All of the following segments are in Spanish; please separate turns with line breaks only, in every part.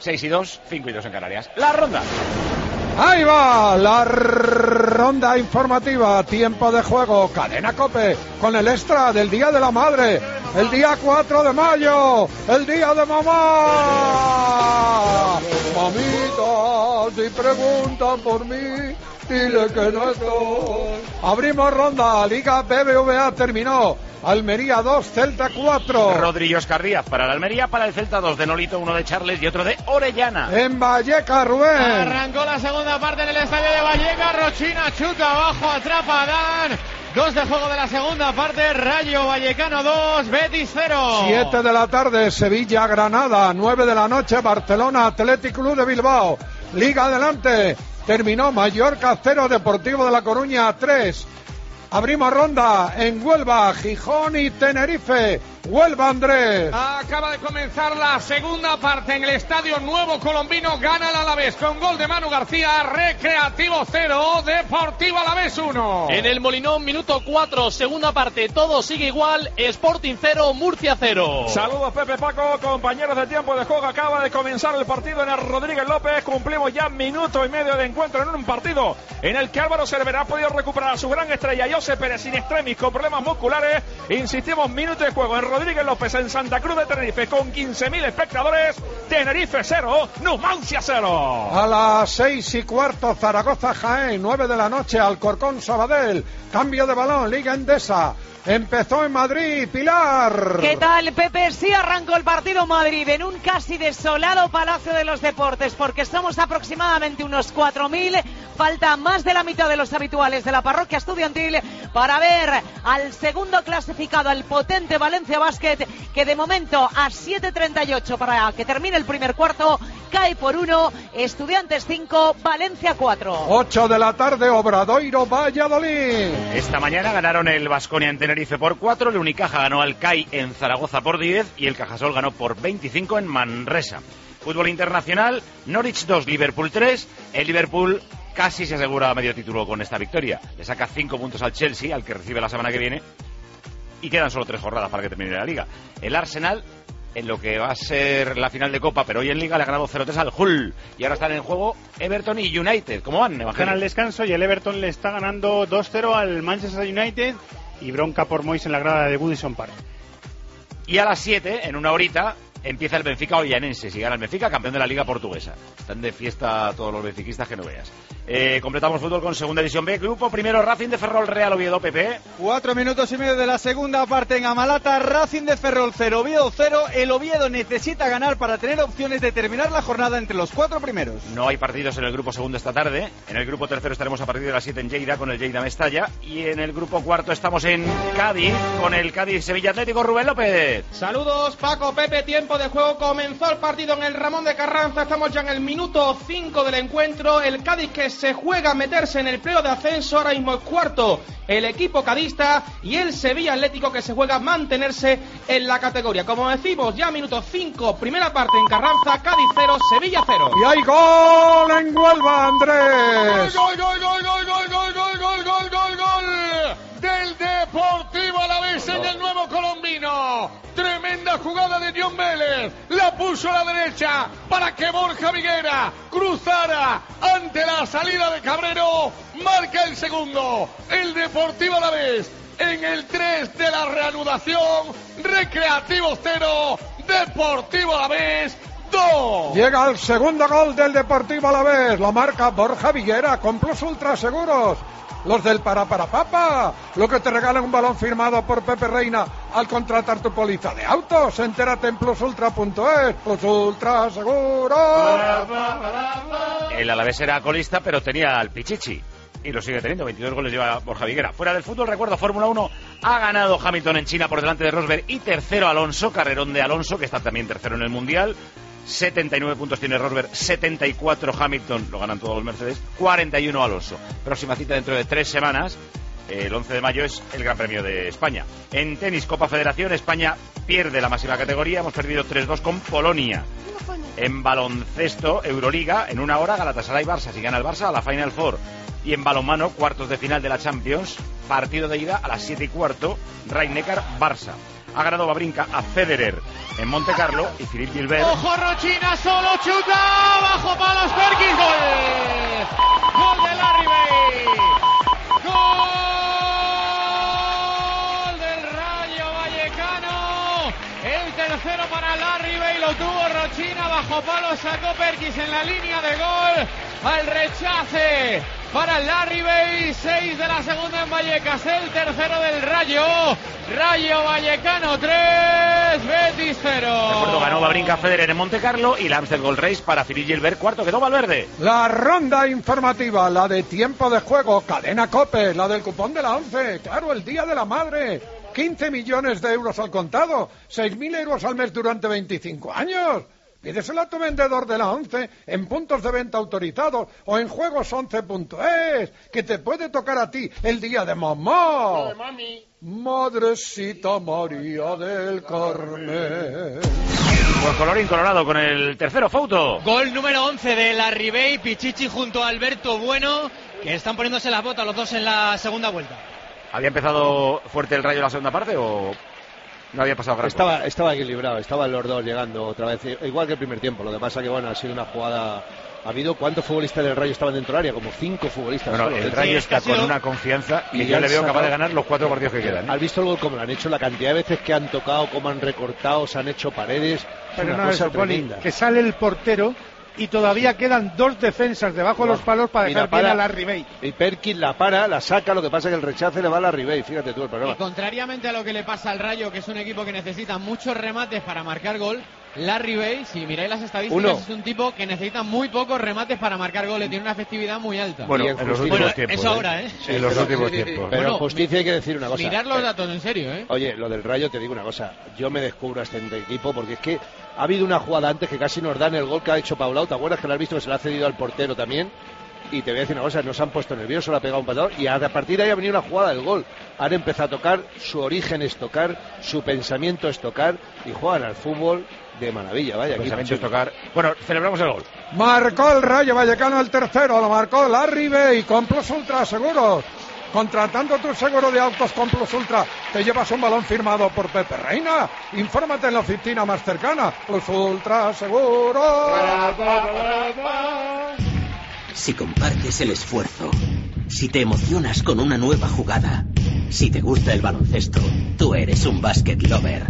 6 y 2, 5 y 2 en Canarias. La ronda.
Ahí va la ronda informativa, tiempo de juego, Cadena COPE, con el extra del Día de la Madre, el día 4 de mayo, el día de mamá. Mamita, si preguntan por mí, dile que no estoy. Abrimos ronda, Liga BBVA terminó. Almería 2, Celta 4.
Rodri y Óscar Díaz para la Almería, para el Celta 2 de Nolito, 1 de Charles y otro de Orellana.
En Vallecas, Rubén.
Arrancó la segunda parte en el estadio de Vallecas, Rochina chuta abajo, atrapa a Adán. 2 de juego de la segunda parte, Rayo Vallecano 2, Betis 0.
7 de la tarde, Sevilla-Granada. 9 de la noche, Barcelona-Athletic Club de Bilbao. Liga adelante. Terminó Mallorca 0, Deportivo de La Coruña 3. Abrimos ronda en Huelva, Gijón y Tenerife. Huelva, Andrés.
Acaba de comenzar la segunda parte en el Estadio Nuevo Colombino. Gana el Alavés con gol de Manu García. Recreativo 0, Deportivo Alavés 1.
En el Molinón, minuto 4, segunda parte. Todo sigue igual. Sporting 0, Murcia 0.
Saludos, Pepe, Paco, compañeros de tiempo de juego. Acaba de comenzar el partido en el Rodríguez López. Cumplimos ya minuto y medio de encuentro en un partido en el que Álvaro Cervera ha podido recuperar a su gran estrella, José Pérez, sin extremis, con problemas musculares. Insistimos, minuto de juego en Rodríguez López, en Santa Cruz de Tenerife, con 15.000 espectadores. Tenerife 0, Numancia 0.
A las 6:15, Zaragoza-Jaén, 9 de la noche, Alcorcón-Sabadell. Cambio de balón, Liga Endesa. Empezó en Madrid, Pilar.
¿Qué tal, Pepe? Sí arrancó el partido Madrid en un casi desolado Palacio de los Deportes, porque somos aproximadamente unos 4.000. Falta más de la mitad de los habituales de la parroquia estudiantil para ver al segundo clasificado, al potente Valencia Basket, que de momento a 7:38 para que termine el primer cuarto, cae por 1, Estudiantes 5, Valencia 4.
8 de la tarde, Obradoiro, Valladolid.
Esta mañana ganaron el Baskonia en Tenerife por 4, el Unicaja ganó al CAI en Zaragoza por 10 y el Cajasol ganó por 25 en Manresa. Fútbol internacional, Norwich 2, Liverpool 3, el Liverpool casi se asegura medio título con esta victoria. Le saca 5 puntos al Chelsea, al que recibe la semana que viene, y quedan solo 3 jornadas para que termine la Liga. El Arsenal, en lo que va a ser la final de Copa, pero hoy en Liga, le ha ganado 0-3 al Hull. Y ahora están en juego Everton y United. ¿Cómo van, Evangelio?
Están al descanso y el Everton le está ganando 2-0 al Manchester United, y bronca por Moyes en la grada de Goodison Park.
Y a las 7, en una horita, empieza el Benfica Olhanense. Si gana el Benfica, campeón de la Liga Portuguesa. Están de fiesta todos los benfiquistas que no veas. Completamos fútbol con Segunda División B. Grupo primero, Racing de Ferrol, Real Oviedo, PP.
4 minutos y medio de la segunda parte en Amalata. Racing de Ferrol 0, Oviedo 0. El Oviedo necesita ganar para tener opciones de terminar la jornada entre los 4 primeros.
No hay partidos en el grupo segundo esta tarde. En el grupo tercero estaremos a partir de las 7 en Lleida con el Lleida Mestalla. Y en el grupo cuarto estamos en Cádiz con el Cádiz Sevilla Atlético. Rubén López.
Saludos, Paco, Pepe, tiempo de juego. Comenzó el partido en el Ramón de Carranza. Estamos ya en el minuto 5 del encuentro. El Cádiz, que se juega a meterse en el playoff de ascenso, ahora mismo es cuarto el equipo cadista, y el Sevilla Atlético, que se juega a mantenerse en la categoría. Como decimos, ya minuto 5, primera parte en Carranza. Cádiz 0, Sevilla 0.
Y hay gol en Huelva, Andrés.
¡Gol, gol, gol, gol, gol, gol, gol, gol, gol, gol, gol! Del Deportivo Alavés en el Nuevo Colombino. Tremenda jugada de John Vélez. La puso a la derecha para que Borja Viguera cruzara ante la salida de Cabrero. Marca el segundo. El Deportivo Alavés en el 3 de la reanudación. Recreativo 0, Deportivo Alavés 2.
Llega el segundo gol del Deportivo Alavés. Lo marca Borja Viguera con Plus Ultra Seguros. Los del Papa, lo que te regalan un balón firmado por Pepe Reina al contratar tu póliza de autos. Entérate en plusultra.es. Plus Ultra Seguros.
El Alavés era colista, pero tenía al Pichichi. Y lo sigue teniendo, 22 goles lleva Borja Viguera. Fuera del fútbol, recuerdo, Fórmula 1, ha ganado Hamilton en China por delante de Rosberg y tercero Alonso, carrerón de Alonso, que está también tercero en el Mundial. 79 puntos tiene Rosberg, 74 Hamilton, lo ganan todos los Mercedes, 41 Alonso. Próxima cita dentro de 3 semanas, el 11 de mayo es el Gran Premio de España. En tenis, Copa Federación, España pierde la máxima categoría, hemos perdido 3-2 con Polonia. En baloncesto, Euroliga, en una hora Galatasaray-Barça, si gana el Barça a la Final Four. Y en balonmano, cuartos de final de la Champions, partido de ida a las 7:15, Rhein-Neckar-Barça. ha ganado Wawrinka a Federer en Monte Carlo y Philippe Gilbert.
¡Ojo, Rochina! ¡Solo chuta! ¡Bajo palos Perkins! ¡Gol! ¡Gol de Larribey! ¡Gol del Rayo Vallecano! El tercero para Larribey, lo tuvo Rochina, bajo palos sacó Perkins en la línea de gol. Al rechace para Larribey, 6 de la segunda en Vallecas, el tercero del Rayo. Rayo Vallecano 3, Betis 0.
De acuerdo, ganó Wawrinka Federer en Monte Carlo y la Amstel Gold Race para Philippe Gilbert, cuarto quedó Valverde.
La ronda informativa, la de tiempo de juego, cadena COPE, la del cupón de la 11, claro, el Día de la Madre. 15 millones de euros al contado, 6.000 euros al mes durante 25 años. Pídeselo a tu vendedor de la 11 en puntos de venta autorizados o en juegos11.es, que te puede tocar a ti el día de mamá. Madrecita María del Carmen.
Pues colorín colorado con el tercero, Fouto.
Gol número 11 de Larribey, Pichichi junto a Alberto Bueno, que están poniéndose las botas los dos en la segunda vuelta.
¿Había empezado fuerte el Rayo en la segunda parte o no había pasado gran cosa?
Estaba equilibrado, estaban los dos llegando otra vez, igual que el primer tiempo. Lo que pasa que, bueno, ha sido una jugada... ¿Ha habido cuántos futbolistas del Rayo estaban dentro del área? Como 5 futbolistas.
Bueno,
solo.
El Rayo está con una confianza y yo le veo capaz de ganar los 4 partidos que quedan.
¿Has visto el gol como lo han hecho? La cantidad de veces que han tocado, cómo han recortado, se han hecho paredes.
Pero
una
no,
cosa
eso, Poli,
tremenda.
que sale el portero y todavía quedan 2 defensas debajo de los palos para dejar bien a Larribey.
Y Perkins la para, la saca, lo que pasa es que el rechace le va a Larribey. Fíjate tú el problema.
Y contrariamente a lo que le pasa al Rayo, que es un equipo que necesita muchos remates para marcar gol, Larribey, si miráis las estadísticas, es un tipo que necesita muy pocos remates para marcar goles, tiene una efectividad muy alta.
Bueno, en los últimos tiempos.
Eso ahora, ¿eh?
En los últimos tiempos.
Pero en justicia hay que decir una cosa.
Mirar los datos en serio, ¿eh?
Oye, lo del Rayo, te digo una cosa. Yo me descubro a este equipo porque es que ha habido una jugada antes que casi nos dan el gol que ha hecho Paulao. ¿Te acuerdas que lo has visto que se le ha cedido al portero también? Y te voy a decir una cosa, nos han puesto nerviosos, le ha pegado un patador y a partir de ahí ha venido una jugada del gol. Han empezado a tocar, su origen es tocar, su pensamiento es tocar y juegan al fútbol de maravilla, vaya.
Pensamiento es tocar. Bueno, celebramos el gol.
Marcó el Rayo Vallecano el tercero, lo marcó Larribey con Plus Ultra Seguros. Contratando tu seguro de autos con Plus Ultra, te llevas un balón firmado por Pepe Reina. Infórmate en la oficina más cercana. Plus Ultra Seguros.
Si compartes el esfuerzo, si te emocionas con una nueva jugada, si te gusta el baloncesto, tú eres un basket lover.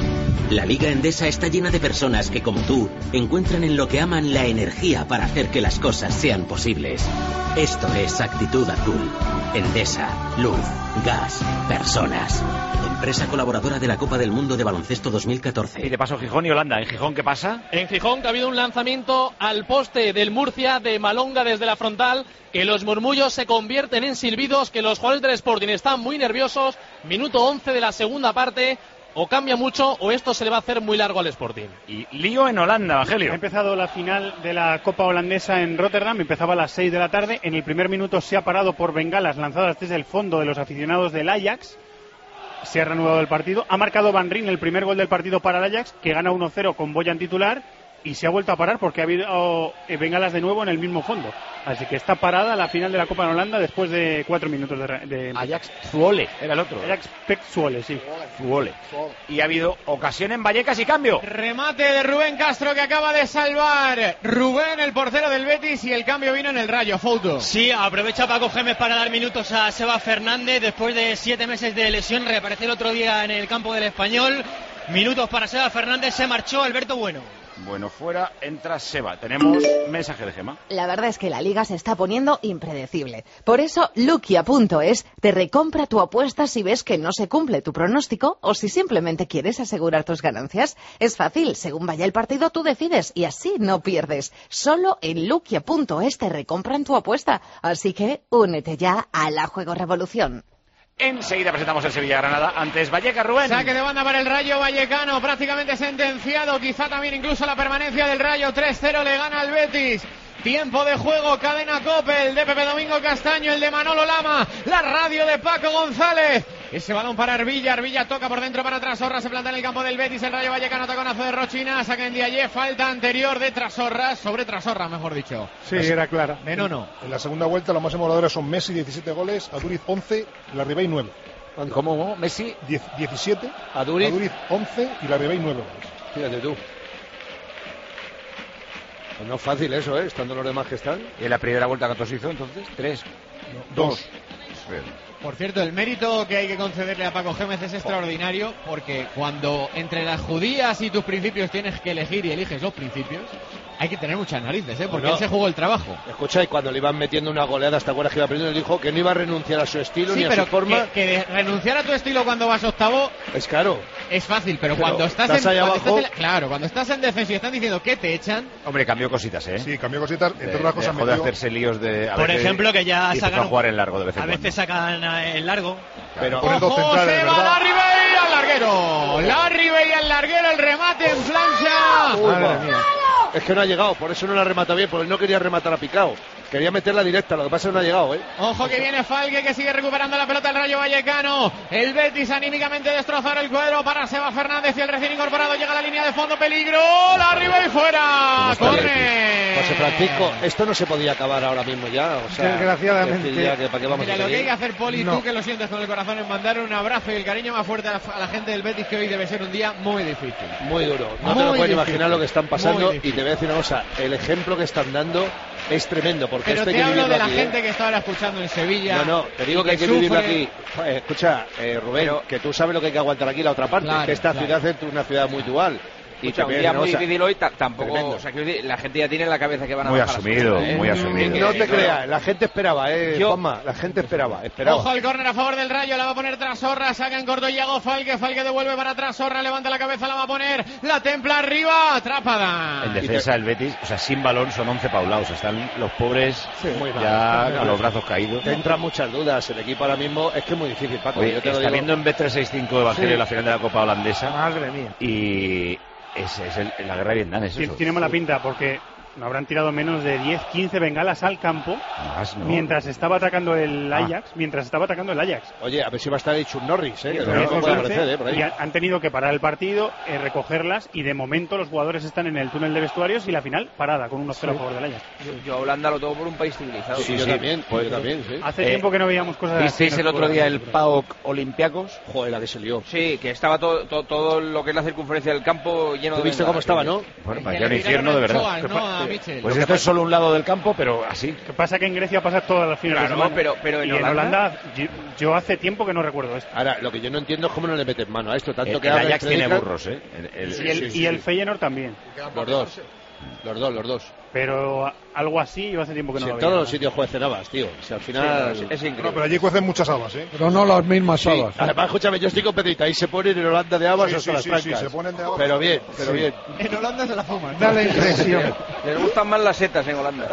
La Liga Endesa está llena de personas que, como tú, encuentran en lo que aman la energía para hacer que las cosas sean posibles. Esto es Actitud Azul. Endesa, luz, gas, personas. Empresa colaboradora de la Copa del Mundo de Baloncesto 2014.
Y de paso Gijón y Holanda. ¿En Gijón qué pasa?
En Gijón que ha habido un lanzamiento al poste del Murcia de Malonga desde la frontal, que los murmullos se convierten en silbidos, que los jugadores del Sporting están muy nerviosos. Minuto 11 de la segunda parte. O cambia mucho o esto se le va a hacer muy largo al Sporting.
Y lío en Holanda, Evangelio.
Ha empezado la final de la Copa Holandesa en Rotterdam, empezaba a las 6 de la tarde. En el primer minuto se ha parado por bengalas lanzadas desde el fondo de los aficionados del Ajax. Se ha reanudado el partido. Ha marcado Van Rijn el primer gol del partido para el Ajax, que gana 1-0 con Boyan titular. Y se ha vuelto a parar porque ha habido bengalas de nuevo en el mismo fondo. Así que está parada la final de la Copa en Holanda después de 4 minutos de...
Ajax Zwolle era el otro.
Ajax Pek Zwolle, sí.
Zwolle. Y ha habido ocasión en Vallecas y cambio.
Remate de Rubén Castro que acaba de salvar Rubén, el portero del Betis, y el cambio vino en el Rayo. Fouto.
Sí, aprovecha Paco Gémez para dar minutos a Seba Fernández después de 7 meses de lesión. Reapareció el otro día en el campo del Español. Minutos para Seba Fernández, se marchó Alberto Bueno.
Bueno, fuera entra Seba. Tenemos mensaje de Gema.
La verdad es que la liga se está poniendo impredecible. Por eso, Luquia.es te recompra tu apuesta si ves que no se cumple tu pronóstico o si simplemente quieres asegurar tus ganancias. Es fácil, según vaya el partido tú decides y así no pierdes. Solo en Luquia.es te recompran tu apuesta. Así que únete ya a la Juego Revolución.
Enseguida presentamos el Sevilla-Granada. Antes Vallecas, Rubén.
Saque de banda para el Rayo Vallecano, prácticamente sentenciado, quizá también incluso la permanencia del Rayo. 3-0 le gana al Betis. Tiempo de juego, cadena COPE, el de Pepe Domingo Castaño, el de Manolo Lama, la radio de Paco González. Ese balón para Arvilla, Arvilla toca por dentro para Trasorra, se planta en el campo del Betis, el Rayo Vallecano, taconazo de Rochina, saca en Diaye, falta anterior de Trasorra, sobre Trasorra, mejor dicho.
Sí, era clara.
Menono.
En la segunda vuelta los más emuladores son Messi, 17 goles, Aduriz 11, Larribey 9.
¿Cómo? Messi
17,
Aduriz
11 y la Ribey 9 goles.
Fíjate tú. Pues no es fácil eso, estando los demás que están.
¿Y en la primera vuelta cuántos hizo entonces? 3.
2.
Por cierto, el mérito que hay que concederle a Paco Gémez es extraordinario, porque cuando entre las judías y tus principios tienes que elegir y eliges los principios, hay que tener muchas narices, porque él se jugó el trabajo.
Escucha, y cuando le iban metiendo una goleada, ¿te acuerdas que iba perdiendo? Le dijo que no iba a renunciar a su estilo ni a su forma.
Que renunciar a tu estilo cuando vas octavo
es caro.
Es fácil, pero cuando estás cuando estás en defensa y están diciendo que te echan.
Hombre, cambió cositas,
Sí, cambió cositas. Entre otras cosas,
dejó de hacerse líos de.
Por ejemplo, que ya sacan.
A jugar en largo de vez en
cuando. A veces sacan el largo.
Pero
ojo, se va la Ribey al larguero. La Ribey al larguero, el remate en plancha.
Madre mía. Es que no ha llegado, por eso no la remata bien, porque él no quería rematar a Picao. Quería meterla directa, lo que pasa es que no ha llegado,
Ojo que viene Falque, que sigue recuperando la pelota el Rayo Vallecano. El Betis anímicamente destrozar el cuadro para Seba Fernández y el recién incorporado llega a la línea de fondo, peligro. La Ribey fuera. Corre.
José Francisco, esto no se podía acabar ahora mismo ya. O sea,
desgraciadamente.
Mira,
lo que hay que hacer, Poli, tú que lo sientes con el corazón, es mandar un abrazo y el cariño más fuerte a la gente del Betis, que hoy debe ser un día muy difícil.
Muy duro. No te lo puedes imaginar lo que están pasando. Y te voy a decir una cosa, el ejemplo que están dando es tremendo, porque
pero
esto hay
te
que
hablo de la
aquí,
gente que está ahora escuchando en Sevilla.
No, te digo que hay que vivirlo aquí. Escucha, Rubén, que tú sabes lo que hay que aguantar aquí la otra parte, que esta ciudad es una ciudad muy dual.
Y un día muy difícil hoy, tampoco, o sea, que la gente ya tiene en la cabeza que van a
muy
bajar
asumido, muy asumido.
No te creas, la gente esperaba, Juanma, la gente esperaba.
Ojo al córner a favor del Rayo, la va a poner Trasorra, saca en corto Iago Falque devuelve para Trasorra, levanta la cabeza, la va a poner, la templa arriba, atrapada.
En defensa el Betis, o sea, sin balón son 11 paulados, están los pobres ya con los brazos caídos.
Te entran muchas dudas, el equipo ahora mismo es que es muy difícil, Paco.
Oye, está viendo en Bet365 Evangelio la final de la Copa Holandesa.
Madre mía.
Y es la guerra de Vietnam, es eso.
Tiene mala pinta porque no habrán tirado menos de 10-15 bengalas al campo mientras estaba atacando el Ajax.
Oye, a ver si va a estar ahí Chuck Norris,
y han tenido que parar el partido, recogerlas, y de momento los jugadores están en el túnel de vestuarios y la final parada con 1-0 a favor del Ajax.
Yo a Holanda lo tomo por un país civilizado.
Yo también.
Hace tiempo que no veíamos cosas así.
¿Visteis el otro día el PAOK Olympiacos?
Joder, la que se lió.
Sí, que estaba todo lo que es la circunferencia del campo lleno de...
¿Viste cómo estaba, no?
Bueno, parecía un infierno de verdad. Pues esto es solo un lado del campo, pero así.
Lo que pasa es que en Grecia pasa todas las finales de semana.
Pero en
Holanda yo hace tiempo que no recuerdo esto.
Ahora, lo que yo no entiendo es cómo no le meten mano a esto. Tanto que
el Ajax tiene burros,
y el Feyenoord también.
Los dos.
Pero algo así yo hace tiempo que no lo
veía.
En
todos los sitios juecen habas, tío. O sea, al final
es increíble.
No, pero allí cuecen muchas habas,
Pero no las mismas habas.
Además, escúchame, yo estoy con Pedrita. Ahí se ponen en Holanda de habas hasta las trancas.
Sí, se ponen de habas.
Pero bien.
En Holanda se la fuman.
Da la impresión.
Les gustan más las setas en Holanda.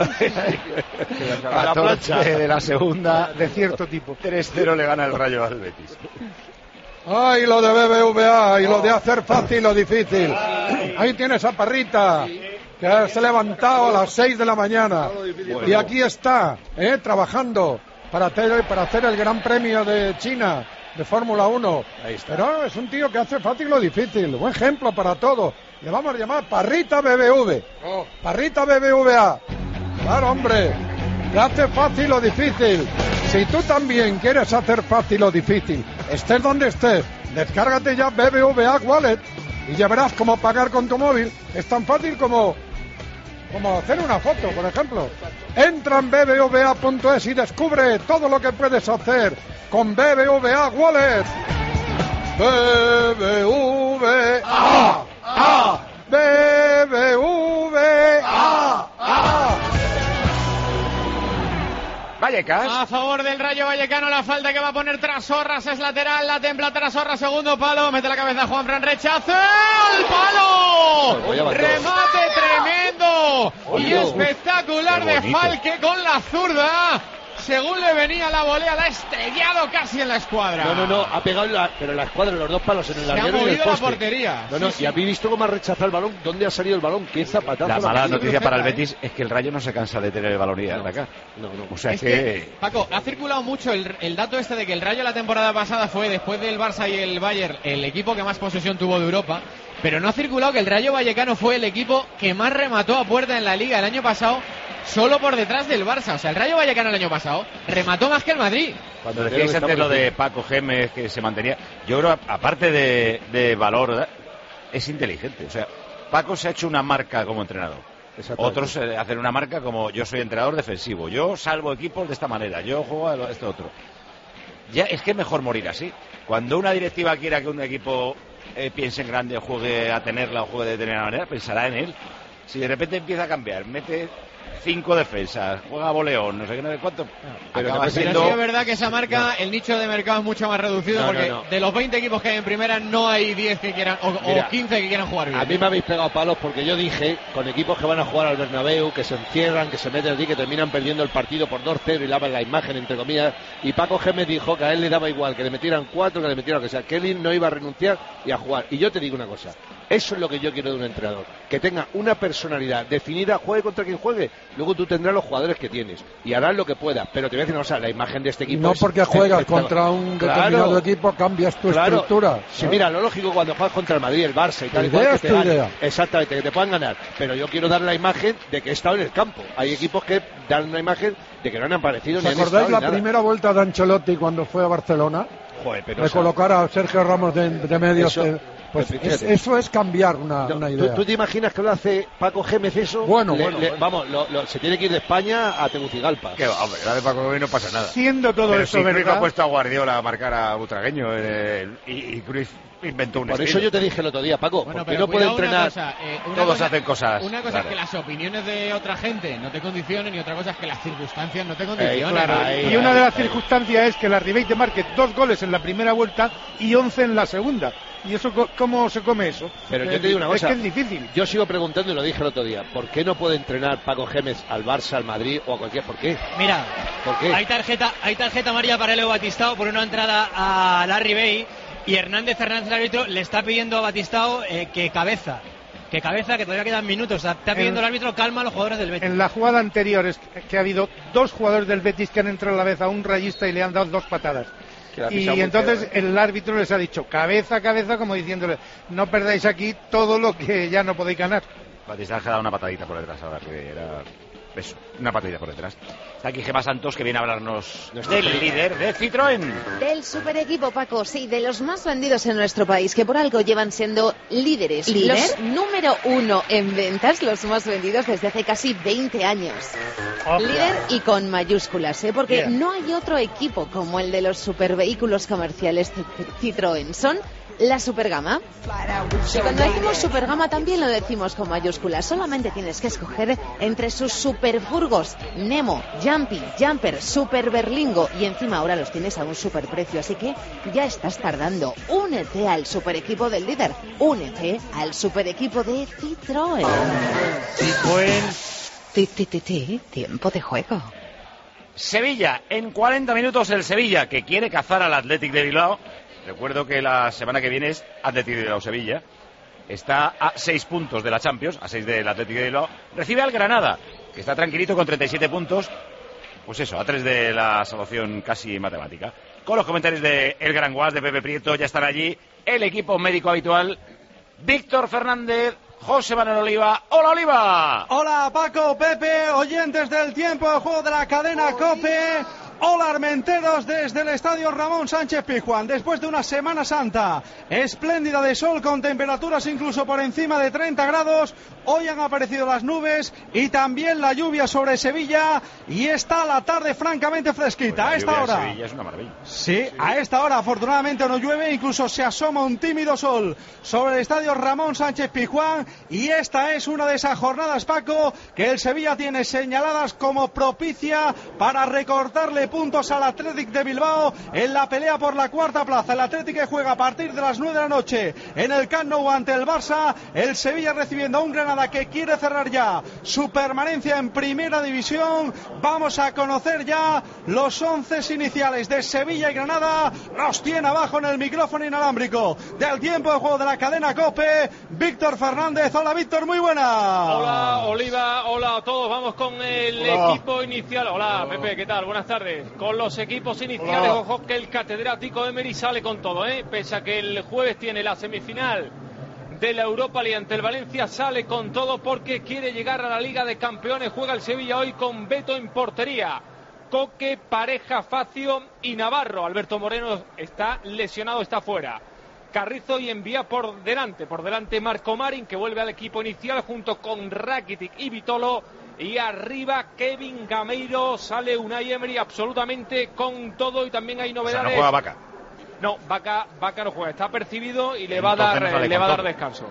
A la plancha de la segunda
de cierto tipo.
3-0 le gana el Rayo al Betis.
Ay, lo de BBVA y lo de hacer fácil lo difícil. Ahí tienes a Parrita, que se ha levantado a las 6 de la mañana. Y aquí está, trabajando para hacer el Gran Premio de China de Fórmula 1. Pero es un tío que hace fácil lo difícil. Buen ejemplo para todo. Le vamos a llamar Parrita BBV. Parrita BBVA. Claro, hombre. Que hace fácil lo difícil. Si tú también quieres hacer fácil lo difícil, estés donde estés, descárgate ya BBVA Wallet y ya verás cómo pagar con tu móvil. Es tan fácil como hacer una foto, por ejemplo. Entra en bbva.es y descubre todo lo que puedes hacer con BBVA Wallet. BBVA. BBVA.
Vallecas.
A favor del Rayo Vallecano, la falta que va a poner Trasorras es lateral, la templa Trasorras, segundo palo, mete la cabeza Juanfran, rechazo, ¡el palo! Remate tremendo y espectacular de Falque con la zurda. Según le venía la volea, la ha estrellado casi en la escuadra.
No, ha pegado pero la escuadra, los dos palos en el larguero y el poste.
Se ha movido la portería.
Y habéis visto cómo ha rechazado el balón. ¿Dónde ha salido el balón? ¿Qué zapatazo?
La mala noticia para el Betis es que el Rayo no se cansa de tener el balón y de atacar.
No.
O sea,
es que, Paco, ha circulado mucho el dato este de que el Rayo la temporada pasada fue, después del Barça y el Bayern, el equipo que más posesión tuvo de Europa. Pero no ha circulado que el Rayo Vallecano fue el equipo que más remató a puerta en la Liga el año pasado, solo por detrás del Barça. O sea, el Rayo Vallecano el año pasado remató más que el Madrid.
Cuando decíais antes lo de Paco Gémez, que se mantenía, yo creo, aparte de valor, es inteligente. O sea, Paco se ha hecho una marca como entrenador. Otros hacen una marca como yo soy entrenador defensivo, yo salvo equipos de esta manera, yo juego a este otro. Ya es que es mejor morir así. Cuando una directiva quiera que un equipo piense en grande, juegue a tenerla o juegue de determinada manera, pensará en él. Si de repente empieza a cambiar, mete 5 defensas, juega a boleón, no sé qué, no sé cuánto.
Pero sí es verdad que esa marca, el nicho de mercado es mucho más reducido, porque de los 20 equipos que hay en primera no hay 10 que quieran, o 15 que quieran jugar bien.
A mí me habéis pegado palos porque yo dije, con equipos que van a jugar al Bernabéu, que se encierran, que se meten aquí, que terminan perdiendo el partido por 2-0 y lavan la imagen, entre comillas, y Paco Gémez dijo que a él le daba igual, que le metieran 4, que le metieran lo que sea, que él no iba a renunciar y a jugar. Y yo te digo una cosa, eso es lo que yo quiero de un entrenador, que tenga una personalidad definida, juegue contra quien juegue, luego tú tendrás los jugadores que tienes y harás lo que puedas, pero te voy a decir una cosa, la imagen de este equipo
no porque juegas contra un determinado equipo cambias tu estructura.
Sí, mira, lo lógico cuando juegas contra el Madrid, el Barça y tal, exactamente, que te puedan ganar, pero yo quiero dar la imagen de que he estado en el campo. Hay equipos que dan una imagen de que no han aparecido.
¿Os acordáis la primera vuelta de Ancelotti cuando fue a Barcelona?
Joder, pero
de colocar a Sergio Ramos de medio. Pues eso es cambiar una idea.
¿Tú te imaginas que lo hace Paco Gémez eso?
Bueno.
Vamos, se tiene que ir de España a Tegucigalpa.
Que hombre, la de Paco Gémez no pasa nada.
Siendo todo
pero
eso
si
verdad.
Cruyff ha puesto a Guardiola a marcar a Butragueño y Cruyff inventó un
Por
estilo.
eso yo te dije el otro día, Paco,
bueno,
porque no puede entrenar.
Todos hacen cosas.
Una cosa es que las opiniones de otra gente no te condicionen y otra cosa es que las circunstancias no te condicionen.
Y una de las circunstancias es que la Ribey marque 2 goles en la primera vuelta y 11 en la segunda. ¿Y eso cómo se come eso?
Pero yo te digo una cosa.
Es que es difícil.
Yo sigo preguntando y lo dije el otro día. ¿Por qué no puede entrenar Paco Gémez al Barça, al Madrid o a cualquier? ¿Por qué?
Mira,
¿por qué?
Hay tarjeta amarilla para Leo Batistao por una entrada a Larry Bay y Hernández el árbitro le está pidiendo a Batistao que cabeza, que todavía quedan minutos. Está pidiendo el árbitro calma a los jugadores del Betis.
En la jugada anterior es que ha habido 2 jugadores del Betis que han entrado a la vez a un rayista y le han dado 2 patadas. Y entonces el árbitro les ha dicho cabeza, como diciéndole no perdáis aquí todo lo que ya no podéis ganar.
Batista ha dado una patadita por detrás ahora, que era eso, una patadita por detrás. Está aquí Gemma Santos, que viene a hablarnos del líder de Citroën.
Del super equipo, Paco, sí, de los más vendidos en nuestro país, que por algo llevan siendo líderes. ¿Líder? Los número 1 en ventas, los más vendidos desde hace casi 20 años. Líder y con mayúsculas, porque no hay otro equipo como el de los supervehículos comerciales Citroën. Son la supergama. Y cuando decimos supergama también lo decimos con mayúsculas. Solamente tienes que escoger entre sus superfurgos Nemo, Jumpy, Jumper, Super Berlingo, y encima ahora los tienes a un superprecio, así que ya estás tardando. Únete al super equipo del líder. Únete al super equipo de Citroën. Tiempo de juego.
Sevilla, en 40 minutos el Sevilla, que quiere cazar al Athletic de Bilbao. Recuerdo que la semana que viene es Athletic de Bilbao-Sevilla. Está a 6 puntos de la Champions, a 6 del Athletic de Bilbao. Recibe al Granada, que está tranquilito con 37 puntos. Pues eso, a 3 de la salvación casi matemática. Con los comentarios de El Gran Guas, de Pepe Prieto, ya están allí el equipo médico habitual. Víctor Fernández, José Manuel Oliva. ¡Hola, Oliva!
Hola, Paco, Pepe, oyentes del tiempo de juego de la cadena COPE. Hola, Armenteros, desde el estadio Ramón Sánchez Pizjuán. Después de una Semana Santa espléndida de sol con temperaturas incluso por encima de 30 grados, hoy han aparecido las nubes y también la lluvia sobre Sevilla, y está la tarde francamente fresquita.
Pues
a esta hora
Sevilla es una maravilla.
Sí, a esta hora afortunadamente no llueve, incluso se asoma un tímido sol sobre el estadio Ramón Sánchez Pizjuán, y esta es una de esas jornadas, Paco, que el Sevilla tiene señaladas como propicia para recortarle puntos al Athletic de Bilbao en la pelea por la cuarta plaza. El Athletic que juega a partir de las 9 de la noche en el Camp Nou ante el Barça. El Sevilla recibiendo a un Granada que quiere cerrar ya su permanencia en primera división. Vamos a conocer ya los 11 iniciales de Sevilla y Granada. Los tiene abajo en el micrófono inalámbrico del tiempo de juego de la cadena COPE, Víctor Fernández. Hola, Víctor, muy buena.
Hola, Oliva, hola a todos. Vamos con el equipo inicial. Hola, Pepe, ¿qué tal? Buenas tardes. Con los equipos iniciales, ojo que el catedrático Emery sale con todo, pese a que el jueves tiene la semifinal de la Europa League ante el Valencia, sale con todo porque quiere llegar a la Liga de Campeones. Juega el Sevilla hoy con Beto en portería, Coque, Pareja, Facio y Navarro. Alberto Moreno está lesionado, está fuera. Carrizo y Envía por delante Marco Marín, que vuelve al equipo inicial junto con Rakitic y Vitolo, y arriba Kevin Gameiro. Sale Unai Emery absolutamente con todo, y también hay novedades.
O sea, no juega Vaca.
No, Vaca no juega, está percibido y le va a dar descanso.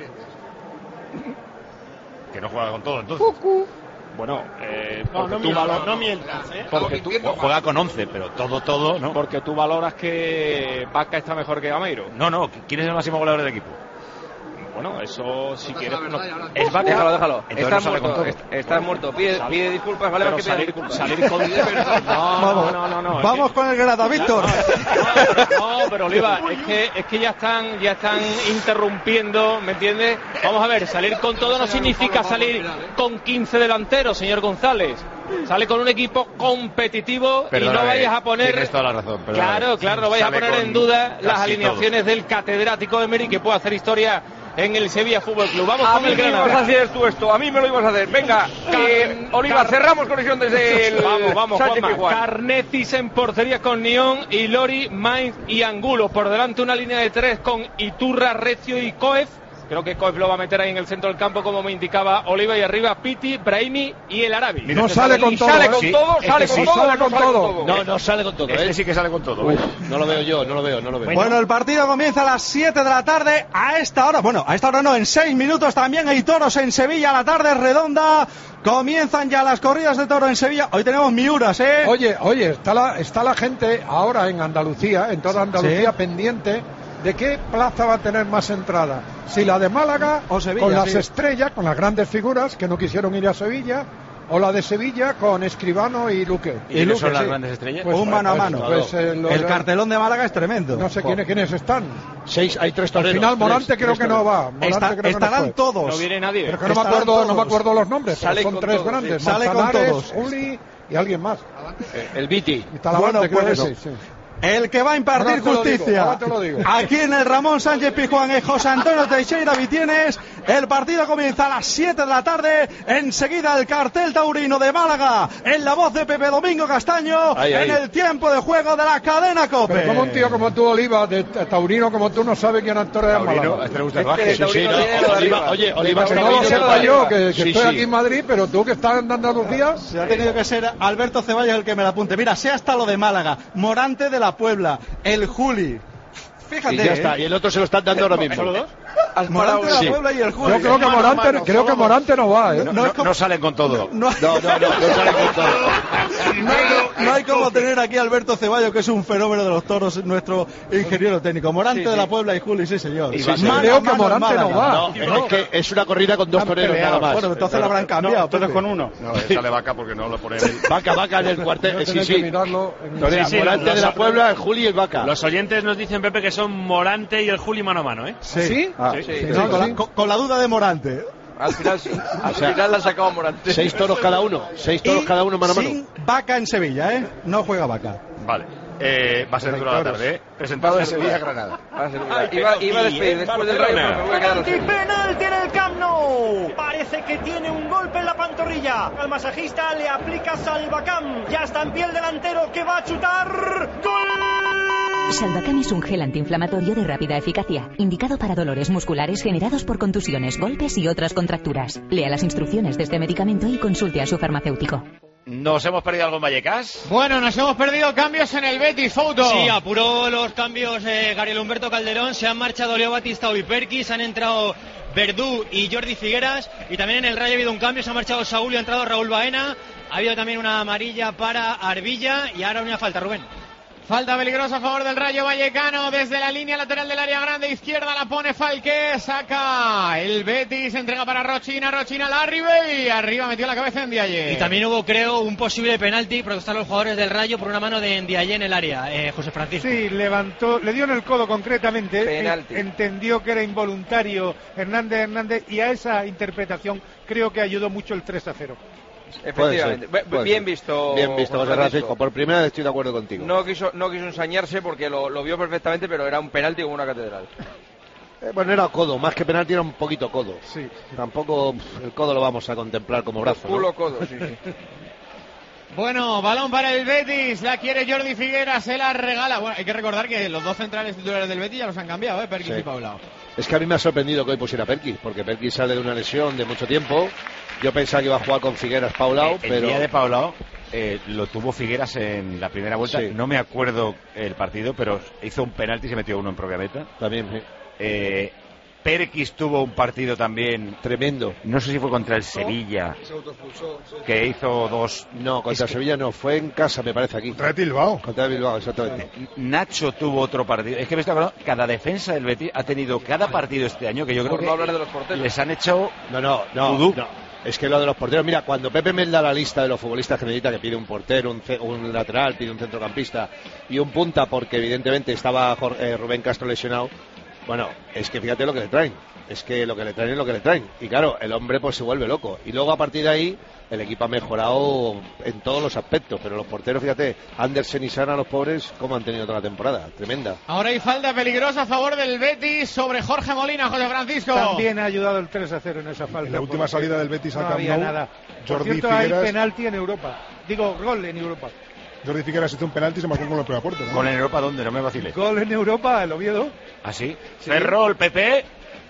Que no juega con todo, entonces.
Bueno,
no mientas, ¿eh?
Porque tú juega con 11, pero todo, ¿no?
Porque tú valoras que Vaca está mejor que Gameiro.
No, ¿quién es el máximo goleador del equipo?
Bueno, eso si quieres...
Es Vaca. Déjalo.
Estás
muerto. Pide disculpas, vale, más que pida disculpas.
Salir con... No.
Vamos con el grada, Víctor.
No, pero Oliva, es que ya están interrumpiendo, ¿me entiendes? Vamos a ver, salir con todo no significa salir con 15 delanteros, señor González. Sale con un equipo competitivo. Perdóname, y no vayas a poner...
Tienes toda la razón.
Claro, no vayas a poner en duda las alineaciones del catedrático Emery, que puede hacer historia en el Sevilla Fútbol Club. Vamos con el Granada.
A mí me ibas a hacer tú esto, a mí me lo ibas a hacer. Venga, Oliva, cerramos conexión desde el...
Vamos, Juanma. Carnecis en portería con Nión y Lori, Mainz y Angulo. Por delante una línea de 3 con Iturra, Recio y Coez. Creo que Coez lo va a meter ahí en el centro del campo, como me indicaba Oliva, y arriba Piti, Brahimi y el Arabi.
No sale con todo.
¿Sale con todo? ¿Sale con todo?
No sale con todo.
Este sí que sale con todo.
No lo veo yo, no lo veo.
Bueno, el partido comienza a las 7 de la tarde. A esta hora no, en 6 minutos también hay toros en Sevilla. La tarde es redonda. Comienzan ya las corridas de toro en Sevilla. Hoy tenemos Miuras, ¿eh?
Oye, está la gente ahora en Andalucía, en toda Andalucía, pendiente de qué plaza va a tener más entrada. Si la de Málaga,
o Sevilla,
con las estrellas, con las grandes figuras que no quisieron ir a Sevilla, o la de Sevilla con Escribano y Luque.
¿Y quiénes son las grandes estrellas?
Pues, un mano a mano. El cartelón de Málaga es tremendo.
No sé quiénes están.
6, hay 3 toreros.
Al final Morante creo que no va.
Estarán todos.
No viene nadie.
Pero que no me acuerdo los nombres. Son 3 grandes.
Sale con todos.
Uli y alguien más.
El Viti.
El que va a impartir justicia aquí en el Ramón Sánchez Pizjuán es José Antonio Teixeira Vitienes. El partido comienza a las 7 de la tarde. Enseguida el cartel taurino de Málaga, en la voz de Pepe Domingo Castaño, en el tiempo de juego de la cadena COPE.
Pero como un tío como tú, Oliva, de taurino como tú, no sabe quién actor es Málaga.
Oliva,
que no lo sepa yo, que estoy aquí en Madrid, pero tú que estás en Andalucía.
Se ha tenido que ser Alberto Ceballos el que me la apunte. Mira, sé hasta lo de Málaga, Morante de la Puebla, el Juli. Fíjate.
Y ya está, y el otro se lo están dando ahora mismo.
¿Solo dos?
Morante de la Puebla y el Juli.
Yo creo que Morante no va, ¿eh?
No salen con todo.
No salen con todo.
No hay como tener aquí a Alberto Ceballos, que es un fenómeno de los toros, nuestro ingeniero técnico. Morante de la Puebla y Juli, sí señor.
Creo que Morante no va.
Es que es una corrida con 2 toreros nada más.
Bueno, entonces lo habrán cambiado.
Entonces con uno.
No, sale Vaca porque no lo pone él.
Vaca en el cuartel. Sí.
Morante
de la Puebla, el Juli y el Vaca.
Los oyentes nos dicen, Pepe, que son Morante y el Juli mano a mano, ¿eh?
¿Sí?
Con la duda de Morante.
Al final sí. Al final la ha sacado Morante.
6 toros cada uno. 6 toros cada uno mano a mano.
Sin Vaca en Sevilla, ¿eh? No juega Vaca.
Vale. Va a ser duro la tarde, ¿eh? Presentado en Sevilla, Granada.
Iba a despedir después del Rayo, pero me voy a quedar así.
Penalti en el Camp Nou. Parece que tiene un golpe en la pantorrilla. Al masajista le aplica Salvacam. Ya está en pie el delantero que va a chutar. ¡Gol!
Salvacam es un gel antiinflamatorio de rápida eficacia, indicado para dolores musculares generados por contusiones, golpes y otras contracturas. Lea las instrucciones de este medicamento y consulte a su farmacéutico.
¿Nos hemos perdido algo en Vallecas?
Bueno, nos hemos perdido cambios en el Betis, Fouto.
Sí, apuró los cambios Gabriel Humberto Calderón. Se han marchado Leo Batistao y Perkis. Han entrado Verdú y Jordi Figueras. Y también en el Rayo ha habido un cambio. Se ha marchado Saúl y ha entrado Raúl Baena. Ha habido también una amarilla para Arbilla. Y ahora una falta, Rubén.
Falta peligrosa a favor del Rayo Vallecano desde la línea lateral del área grande izquierda, la pone Falque, saca el Betis, entrega para Rochina Larribey, arriba metió la cabeza en Ndiaye.
Y también hubo, creo, un posible penalti, protestaron los jugadores del Rayo por una mano de Ndiaye en el área, José Francisco.
Sí, levantó, le dio en el codo concretamente,
penalti.
Entendió que era involuntario Hernández y a esa interpretación creo que ayudó mucho el 3-0.
Efectivamente, bien visto.
Bien visto, José Francisco. Por primera vez estoy de acuerdo contigo.
No quiso ensañarse porque lo vio perfectamente, pero era un penalti como una catedral.
Bueno, era codo, más que penalti era un poquito codo. Sí. Tampoco el codo lo vamos a contemplar como brazo.
Culo codo, sí.
Bueno, balón para el Betis, la quiere Jordi Figueras, se la regala. Bueno, hay que recordar que los dos centrales titulares del Betis ya los han cambiado, Perkis y Paulao.
Es que a mí me ha sorprendido que hoy pusiera Perkis, porque Perkis sale de una lesión de mucho tiempo. Yo pensaba que iba a jugar con Figueras Paulao, pero...
El día de Paulao lo tuvo Figueras en la primera vuelta.
Sí.
No me acuerdo el partido, pero hizo un penalti y se metió uno en propia meta.
También,
Perkis tuvo un partido también
tremendo.
No sé si fue contra el Sevilla, que hizo dos.
No, contra el Sevilla no, fue en casa, me parece aquí.
Contra Bilbao.
Contra Bilbao, exactamente.
Nacho tuvo otro partido. Es que me está acordando, cada defensa del Betis ha tenido cada partido este año que yo creo
Por
que
no hablar de los porteros.
les han hecho.
No. Es que lo de los porteros, mira, cuando Pepe me da la lista de los futbolistas que necesita, que pide un portero, un lateral, pide un centrocampista y un punta, porque evidentemente estaba Rubén Castro lesionado. Bueno, es que fíjate lo que le traen. Es que lo que le traen es lo que le traen. Y claro, el hombre pues se vuelve loco. Y luego a partir de ahí, el equipo ha mejorado en todos los aspectos. Pero los porteros, fíjate, Andersen y Sana, los pobres, cómo han tenido toda la temporada. Tremenda.
Ahora hay falta peligrosa a favor del Betis sobre Jorge Molina, José Francisco.
También ha ayudado el 3-0 en esa falta.
En la última salida del Betis al
no
Camp
había
Nou,
nada. Por
Jordi
cierto,
Figueras...
hay penalti en Europa. Digo, gol en Europa.
Jordi Figueras hizo un penalti y se marcó con la primera puerta, ¿no?
¿Gol en Europa dónde? No me vaciles.
Gol en Europa, el Oviedo.
¿Ah, sí? Ferrol, Pepe.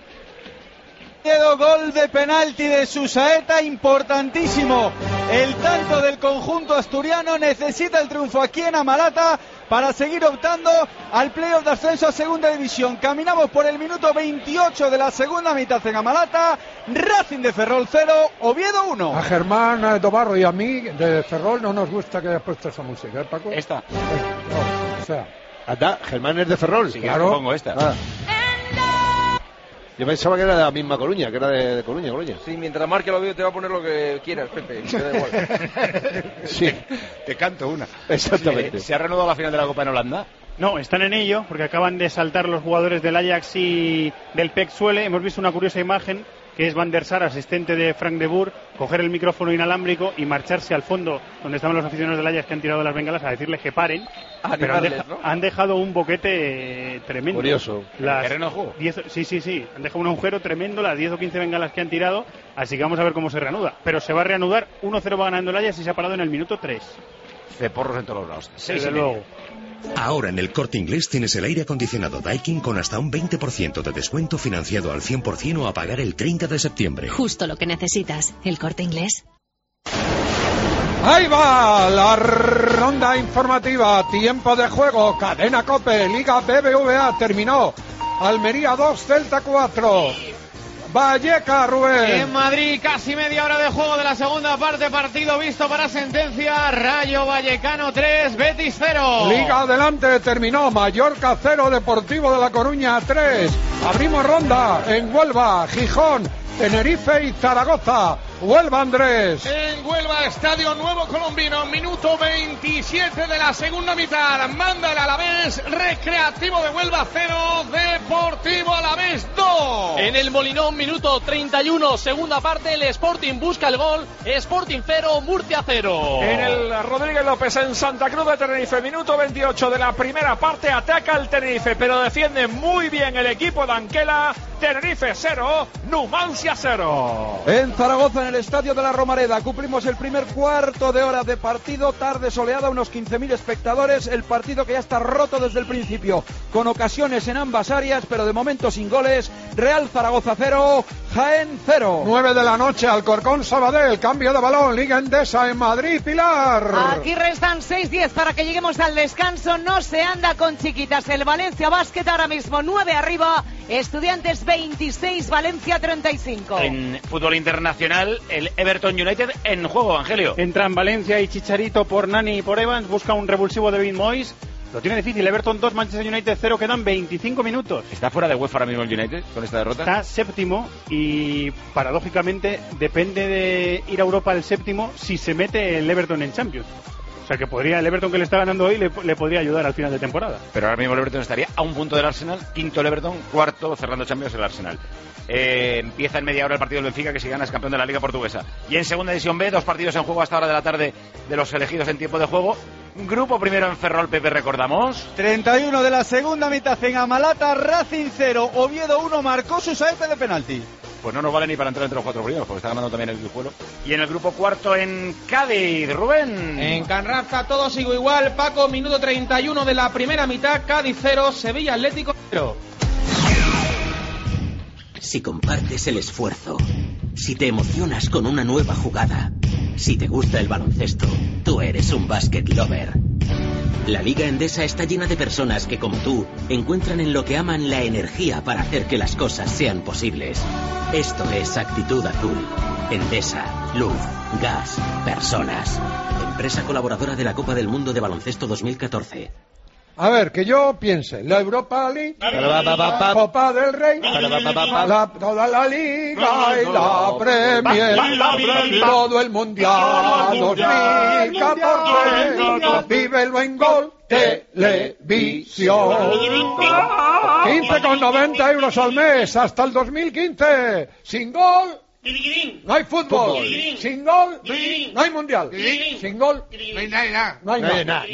Gol de penalti de Susaeta, importantísimo. El tanto del conjunto asturiano necesita el triunfo aquí en Amalata para seguir optando al playoff de ascenso a segunda división. Caminamos por el minuto 28 de la segunda mitad en Amalata. Racing de Ferrol 0, Oviedo 1.
A Germán Dobarro y a mí de Ferrol no nos gusta que hayas puesto esa música, ¿eh, Paco?
Esta.
No, o sea.
Anda, Germán es de Ferrol.
Sí, claro. Pongo esta.
Ah. Yo pensaba que era de la misma Coruña, que era de Coruña.
Sí, mientras marque el Oviedo te va a poner lo que quieras, Pepe. Te da igual.
Sí,
te canto una.
Exactamente.
¿Se ha reanudado la final de la Copa en Holanda?
No, están en ello, porque acaban de saltar los jugadores del Ajax y del PEC Zwolle. Hemos visto una curiosa imagen, que es Van der Sar, asistente de Frank de Boer, coger el micrófono inalámbrico y marcharse al fondo, donde estaban los aficionados del Ajax que han tirado las bengalas, a decirles que paren. Pero han dejado un boquete tremendo.
Curioso.
¿El terreno de juego?
Sí. Han dejado un agujero tremendo, las 10 o 15 bengalas que han tirado, así que vamos a ver cómo se reanuda. Pero se va a reanudar, 1-0 va ganando el Ajax y se ha parado en el minuto 3.
Ceporros en todos los lados.
Desde luego.
Ahora en el Corte Inglés tienes el aire acondicionado Daikin con hasta un 20% de descuento financiado al 100% o a pagar el 30 de septiembre.
Justo lo que necesitas. El Corte Inglés.
Ahí va la ronda informativa. Tiempo de juego. Cadena COPE. Liga BBVA. Terminó. Almería 2, Celta 4. Valleca, Rubén.
En Madrid, casi media hora de juego de la segunda parte. Partido visto para sentencia. Rayo Vallecano 3, Betis 0.
Liga adelante, terminó. Mallorca 0, Deportivo de La Coruña 3. Abrimos ronda en Huelva, Gijón, Tenerife y Zaragoza. Huelva, Andrés.
En Huelva, Estadio Nuevo Colombino, minuto 27 de la segunda mitad. Manda el Alavés, Recreativo de Huelva 0, Deportivo Alavés 2.
En el Molinón, minuto 31, segunda parte, el Sporting busca el gol. Sporting 0, Murcia 0.
En el Rodríguez López en Santa Cruz de Tenerife, minuto 28 de la primera parte, ataca el Tenerife, pero defiende muy bien el equipo de Anquela. Tenerife 0, Numancia 0.
En Zaragoza, en el Estadio de la Romareda, cumplimos el primer cuarto de hora de partido, tarde soleada, unos 15.000 espectadores, el partido que ya está roto desde el principio, con ocasiones en ambas áreas, pero de momento sin goles. Real Zaragoza 0, Jaén 0.
9 de la noche, Alcorcón Sabadell, cambio de balón, Liga Endesa en Madrid, Pilar.
Aquí restan 6-10 para que lleguemos al descanso, no se anda con chiquitas. El Valencia Basket ahora mismo 9 arriba, Estudiantes 26, Valencia 35.
En fútbol internacional, el Everton United en juego, Angelio.
Entran Valencia y Chicharito por Nani y por Evans, busca un revulsivo de David Moyes. Lo tiene difícil, Everton 2, Manchester United 0, quedan 25 minutos.
¿Está fuera de UEFA ahora mismo el United con esta derrota?
Está séptimo y paradójicamente depende de ir a Europa el séptimo si se mete el Everton en Champions. O sea que podría, el Everton que le está ganando hoy le podría ayudar al final de temporada.
Pero ahora mismo el Everton estaría a un punto del Arsenal, quinto el Everton, cuarto cerrando Champions el Arsenal. Empieza en media hora el partido del Benfica, que si gana es campeón de la Liga Portuguesa. Y en segunda división B, 2 partidos en juego hasta hora de la tarde de los elegidos en tiempo de juego. Grupo primero en Ferrol, Pepe, recordamos.
31 de la segunda mitad en Amalata, Racing 0, Oviedo 1, marcó Susaeta de penalti.
pues no nos vale ni para entrar entre los 4 primeros, porque está ganando también el Guijuelo. Y en el grupo cuarto en Cádiz, Rubén.
En Canraza todo sigue igual, Paco, minuto 31 de la primera mitad, Cádiz 0, Sevilla Atlético 0.
Si compartes el esfuerzo, si te emocionas con una nueva jugada, si te gusta el baloncesto, tú eres un basket lover. La Liga Endesa está llena de personas que, como tú, encuentran en lo que aman la energía para hacer que las cosas sean posibles. Esto es Actitud Azul. Endesa, luz, gas, personas. Empresa colaboradora de la Copa del Mundo de Baloncesto 2014.
A ver, que yo piense, la Europa League, Copa del Rey, toda la Liga y la Premier, todo el Mundial 2014, vívelo en Gol Televisión. 15,90 euros al mes hasta el 2015, sin gol. No hay fútbol. Sin gol, no hay mundial. Sin gol, no hay nada. No hay nada.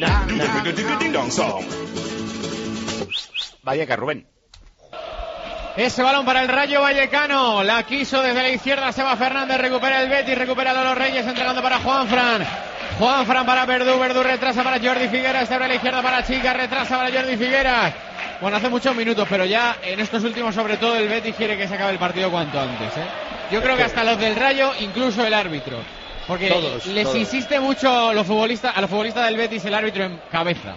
Vallecas, Rubén.
Ese balón para el Rayo Vallecano. La quiso desde la izquierda Seba Fernández. Recupera el Betis. Recupera a los Reyes. Entregando para Juanfran. Juanfran para Verdú. Verdú retrasa para Jordi Figueras. Se abre a la izquierda para Chica. Retrasa para Jordi Figueras. Bueno, hace muchos minutos, pero ya en estos últimos, sobre todo, el Betis quiere que se acabe el partido cuanto antes, ¿eh? Yo creo que hasta los del Rayo, incluso el árbitro. Porque todos. Insiste mucho a los futbolistas del Betis, el árbitro, en cabeza.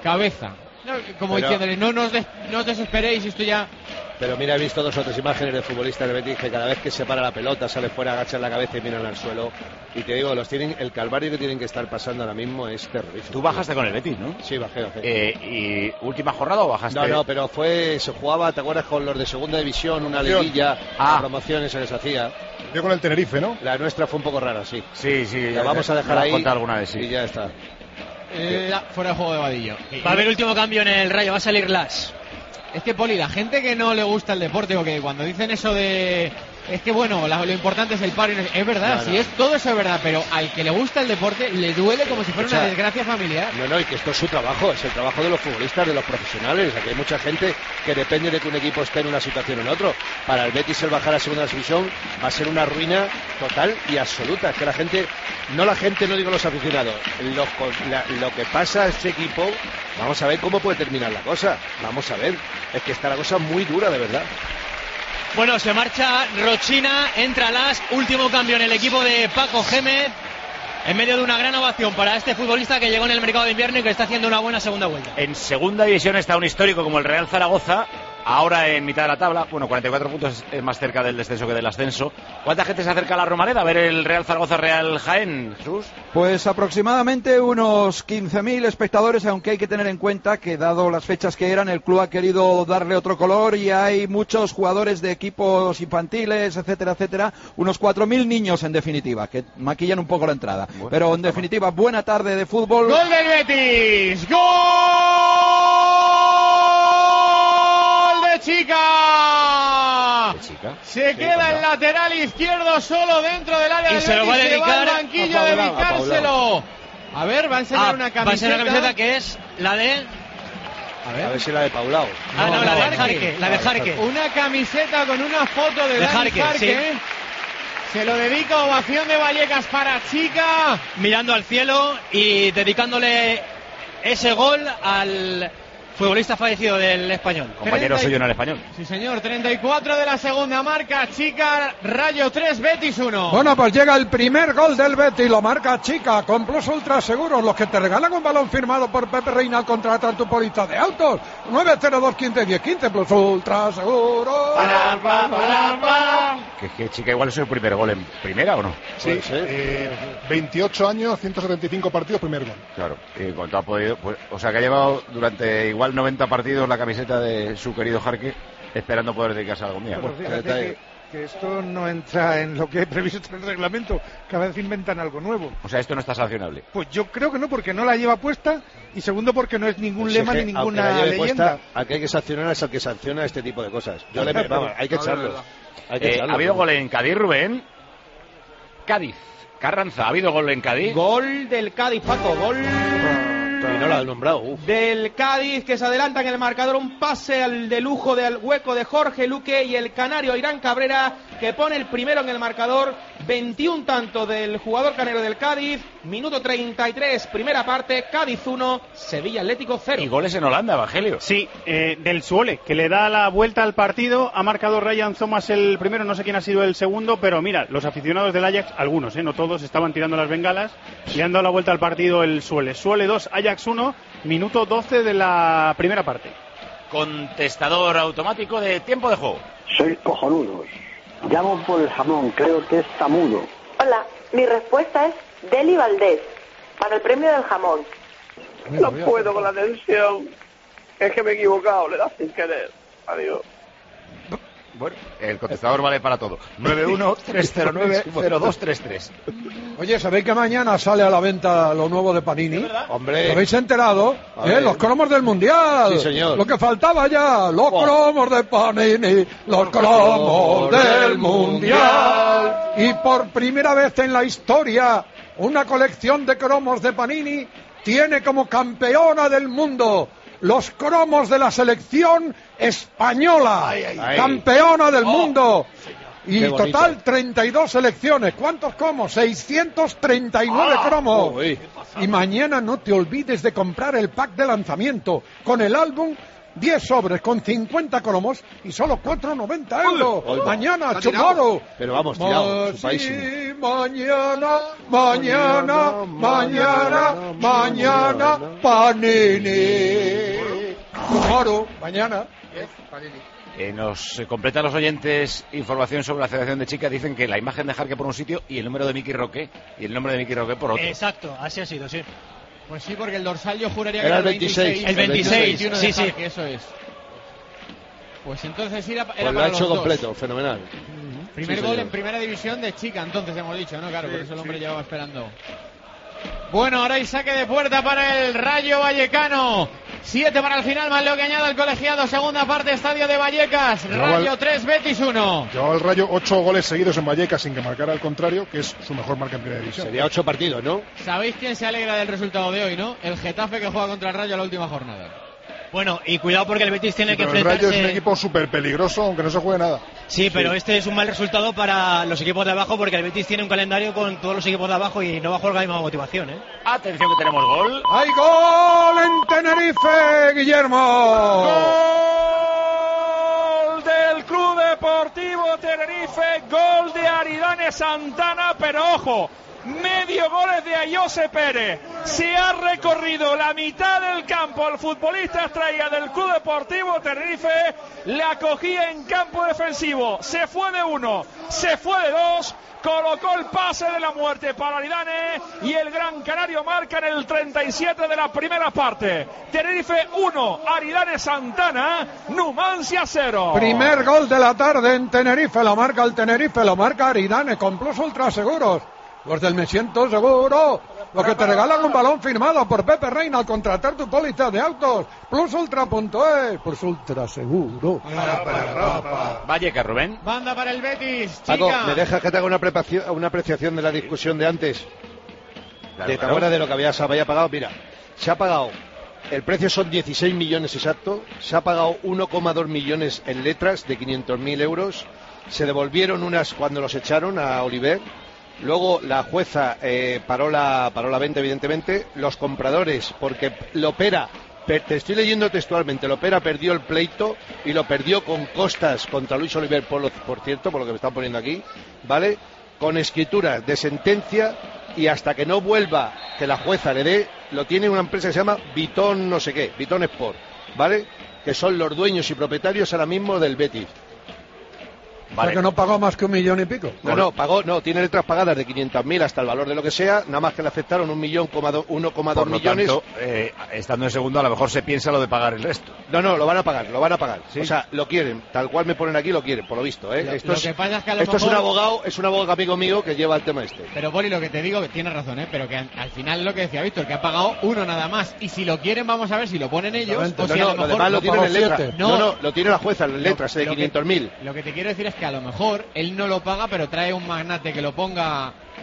No, como pero, diciéndole, no os desesperéis, esto ya...
Pero mira, he visto 2 o 3 imágenes de futbolistas del Betis que cada vez que se para la pelota, sale fuera, agachan la cabeza y miran al suelo. Y te digo, el calvario que tienen que estar pasando ahora mismo es terrorífico.
Tú bajaste con el Betis, ¿no?
Sí, bajé.
¿Y última jornada o bajaste?
No, pero se jugaba, ¿te acuerdas? Con los de segunda división, una liguilla, promociones se les hacía.
Yo con el Tenerife, ¿no?
La nuestra fue un poco rara, sí.
Sí.
La vamos a dejar ahí
alguna vez, sí.
Y ya está.
Fuera de juego de Vadillo.
Va a haber último cambio en el Rayo, va a salir Las.
Es que, Poli, la gente que no le gusta el deporte, o que cuando dicen eso de... Es que, bueno, lo importante es el paro. Es verdad, sí, todo eso es verdad, pero al que le gusta el deporte le duele como si fuera una desgracia familiar.
No, y que esto es su trabajo, es el trabajo de los futbolistas, de los profesionales. Aquí hay mucha gente que depende de que un equipo esté en una situación o en otra. Para el Betis el bajar a segunda división va a ser una ruina total y absoluta. Es que no digo los aficionados, lo que pasa a este equipo, vamos a ver cómo puede terminar la cosa. Vamos a ver, es que está la cosa muy dura, de verdad.
Bueno, se marcha Rochina, entra Las, último cambio en el equipo de Paco Gémez, en medio de una gran ovación para este futbolista que llegó en el mercado de invierno y que está haciendo una buena segunda vuelta.
En segunda división está un histórico como el Real Zaragoza, ahora en mitad de la tabla, 44 puntos es más cerca del descenso que del ascenso. ¿Cuánta gente se acerca a la Romareda a ver el Real Zaragoza Real Jaén, Jesús?
Pues aproximadamente unos 15.000 espectadores, aunque hay que tener en cuenta que, dado las fechas que eran, el club ha querido darle otro color y hay muchos jugadores de equipos infantiles, etcétera, unos 4.000 niños en definitiva, que maquillan un poco la entrada. Bueno, pero en definitiva, buena tarde de fútbol.
¡Gol del Betis! ¡Gol de Chica! Se queda el lateral izquierdo solo dentro del área
y
del
se lo va a dedicar
al banquillo a dedicárselo. A ver, va a enseñar una camiseta.
Va a enseñar una camiseta que es la de...
A ver si la de Paulao.
No, la de Jarque. La de Jarque.
Una camiseta con una foto de Jarque.
Sí.
Se lo dedica, ovación de Vallecas para Chica.
Mirando al cielo y dedicándole ese gol al futbolista fallecido del Español.
Compañero suyo en el Español.
Sí, señor. 34 de la segunda, marca Chica. Rayo 3, Betis 1.
Bueno, pues llega el primer gol del Betis. Lo marca Chica con Plus Ultra Seguros, los que te regalan un balón firmado por Pepe Reina al contratar tu póliza de autos. 902-15-10-15 Plus Ultra Seguros.
Que Chica igual es el primer gol en primera, ¿o no?
Sí, 28 años, 175 partidos, primer gol.
Claro, y cuanto ha podido, pues, o sea que ha llevado durante igual 90 partidos la camiseta de su querido Jarque, esperando poder dedicarse a algún día.
Bueno, fíjate que esto no entra en lo que he previsto en el reglamento, cada vez inventan algo nuevo.
O sea, esto no está sancionable.
Pues yo creo que no, porque no la lleva puesta, y segundo porque no es ningún lema ni ninguna leyenda. Puesta,
al que hay que sancionar es al que sanciona este tipo de cosas. Hay que echarlos.
¿Ha habido gol en Cádiz, Rubén? Cádiz. Carranza, ¿ha habido gol en Cádiz?
Gol del Cádiz, Paco, gol
no la ha nombrado.
Del Cádiz, que se adelanta en el marcador, un pase al de lujo del hueco de Jorge Luque, y el canario Irán Cabrera, que pone el primero en el marcador. 21 tantos del jugador canario del Cádiz, minuto 33, primera parte, Cádiz 1, Sevilla Atlético 0.
Y goles en Holanda, Evangelio.
Sí, del Zwolle, que le da la vuelta al partido. Ha marcado Ryan Thomas el primero, no sé quién ha sido el segundo, pero mira, los aficionados del Ajax, algunos, no todos, estaban tirando las bengalas. Le han dado la vuelta al partido el Zwolle. Zwolle 2, Ajax 1, minuto 12 de la primera parte.
Contestador automático de tiempo de juego.
Sois cojonudos. Llamo por el jamón, creo que está mudo.
Hola, mi respuesta es Deli Valdés, para el premio del jamón.
No puedo con la tensión. Es que me he equivocado, le das sin querer. Adiós.
Bueno, el contestador vale para todo. 913090233.
Oye, ¿sabéis que mañana sale a la venta lo nuevo de Panini?
Hombre.
¿Lo habéis enterado? Los cromos del Mundial.
Sí, señor.
Lo que faltaba ya. Los cromos de Panini. Los cromos del Mundial. Y por primera vez en la historia, una colección de cromos de Panini tiene como campeona del mundo los cromos de la selección española, campeona del mundo. Y total 32 selecciones. ¿Cuántos cromos? 639 cromos. Y mañana no te olvides de comprar el pack de lanzamiento con el álbum. 10 sobres con 50 cromos y solo 4,90 euros. Mañana, tomorrow.
Pero vamos, tirado,
mañana, Panini. Tomorrow, mañana.
Nos completan los oyentes información sobre la Federación de Chicas. Dicen que la imagen de Jarque por un sitio y el número de Miki Roque y el nombre de Miki Roque por otro.
Exacto, así ha sido, sí.
Pues sí, porque el dorsal yo juraría que
era
era el 26.
El 26, sí, sí.
Eso es. Pues entonces era
pues
para
lo ha hecho
los
completo,
dos.
fenomenal.
Primer gol en primera división de Chica, entonces hemos dicho, ¿no? Claro, por eso el hombre llevaba esperando. Bueno, ahora hay saque de puerta para el Rayo Vallecano. 7 para el final, más lo que añade el colegiado. Segunda parte, Estadio de Vallecas. Rayo 3, Betis 1.
Llevaba el Rayo 8 goles seguidos en Vallecas sin que marcara al contrario, que es su mejor marca en primera división.
Sería 8 partidos, ¿no?
¿Sabéis quién se alegra del resultado de hoy, no? El Getafe, que juega contra el Rayo la última jornada.
Bueno, y cuidado porque el Betis tiene que
pero
enfrentarse...
El Rayo es un equipo súper peligroso, aunque no se juegue nada.
Sí, pero este es un mal resultado para los equipos de abajo, porque el Betis tiene un calendario con todos los equipos de abajo y no va a jugar con la misma motivación, ¿eh?
Atención que tenemos gol.
¡Hay gol en Tenerife, Guillermo!
Gol del Club Deportivo Tenerife, gol de Aridane Santana, pero ojo, medio gol es de Ayose Pérez. Se ha recorrido la mitad del campo el futbolista estrella del Club Deportivo Tenerife. La cogía en campo defensivo. Se fue de 1, se fue de 2. Colocó el pase de la muerte para Aridane y el Gran Canario marca en el 37 de la primera parte. Tenerife 1, Aridane Santana, Numancia 0.
Primer gol de la tarde en Tenerife. Lo marca el Tenerife, lo marca Aridane con Plus Ultra Seguros. Los del Me Siento Seguro, los que te regalan un balón firmado por Pepe Reina al contratar tu póliza de autos. Plusultra.es, Plus Ultra Seguro.
Vallecas, Rubén.
Banda para el Betis, Chica.
Paco, ¿me dejas que te haga una apreciación de la discusión de antes?
Claro,
¿Te acuerdas de lo que se había pagado? Mira, se ha pagado, el precio son 16 millones exacto, se ha pagado 1,2 millones en letras de 500.000 euros, se devolvieron unas cuando los echaron a Oliver. Luego la jueza paró la venta, evidentemente. Los compradores, porque Lopera, te estoy leyendo textualmente, Lopera perdió el pleito y lo perdió con costas contra Luis Oliver, por cierto, por lo que me están poniendo aquí, ¿vale? Con escrituras de sentencia, y hasta que no vuelva, que la jueza le dé, lo tiene una empresa que se llama Vitón no sé qué, Vitón Sport, ¿vale? Que son los dueños y propietarios ahora mismo del Betis.
Vale. Que no pagó más que 1 millón y pico.
No, tiene letras pagadas de 500.000 hasta el valor de lo que sea, nada más que le aceptaron 1,2 millones.
Tanto, estando en segundo, a lo mejor se piensa lo de pagar el resto.
No, lo van a pagar. ¿Sí? O sea, lo quieren, tal cual me ponen aquí, lo quieren, por lo visto, ¿eh? Esto es un abogado amigo mío que lleva el tema este.
Pero Poli, lo que te digo, que tienes razón, pero que al final lo que decía Víctor, que ha pagado uno nada más, y si lo quieren vamos a ver si lo ponen ellos o si a lo mejor
demás lo tienen en letras. No, lo tiene la jueza en letras de 500.000.
Lo que te quiero decir es que a lo mejor él no lo paga, pero trae un magnate que lo ponga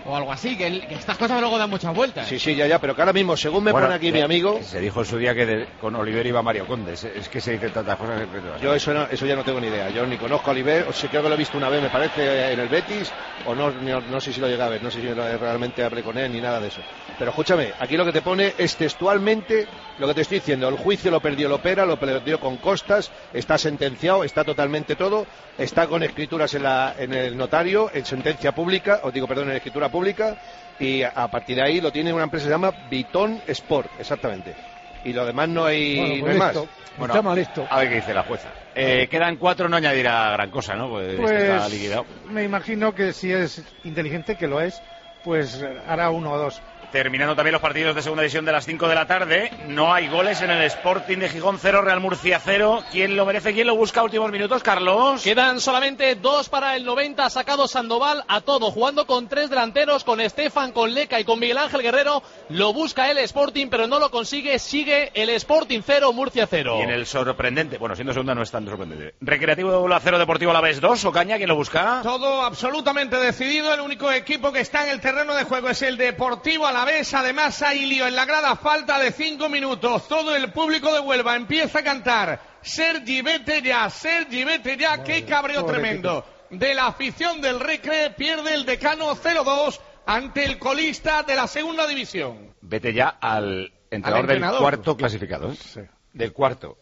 o algo así, que estas cosas luego dan muchas vueltas.
Sí, ya, pero que ahora mismo, según me pone aquí mi amigo...
Se dijo en su día que con Oliver iba Mario Conde, es que se dicen tantas cosas...
Yo eso ya no tengo ni idea, yo ni conozco a Oliver, o sea, creo que lo he visto una vez, me parece, en el Betis, o no sé si lo llegué a ver, no sé si realmente hablé con él ni nada de eso. Pero escúchame, aquí lo que te pone es textualmente lo que te estoy diciendo, el juicio lo perdió Lopera, lo perdió con costas, está sentenciado, está totalmente todo, está con escrituras en el notario, en sentencia pública, en escritura pública, y a partir de ahí lo tiene una empresa que se llama Vitón Sport, exactamente. Y lo demás no hay, no hay más.
Bueno, está listo.
A ver qué dice la jueza. Quedan 4, no añadirá gran cosa, ¿no? Pues está liquidado.
Me imagino que si es inteligente, que lo es, pues hará 1 o 2.
Terminando también los partidos de segunda división de las 5 de la tarde. No hay goles en el Sporting de Gijón 0, Real Murcia 0. ¿Quién lo merece? ¿Quién lo busca? Últimos minutos, Carlos.
Quedan solamente 2 para el 90. Ha sacado Sandoval a todo, jugando con 3 delanteros, con Estefan, con Leca y con Miguel Ángel Guerrero. Lo busca el Sporting, pero no lo consigue. Sigue el Sporting 0, Murcia 0.
Y en el sorprendente, bueno, siendo segunda no es tan sorprendente. Recreativo 0, Deportivo Alavés 2. Ocaña, ¿quién lo busca?
Todo absolutamente decidido. El único equipo que está en el terreno de juego es el Deportivo Alavés. Además, hay lío en la grada, falta de 5 minutos. Todo el público de Huelva empieza a cantar Sergi, vete ya, qué cabreo tremendo de la afición del Recre. Pierde el Decano 0-2 ante el colista de la segunda división.
Vete ya al entrenador del cuarto clasificado, ¿eh? Sí. Del cuarto.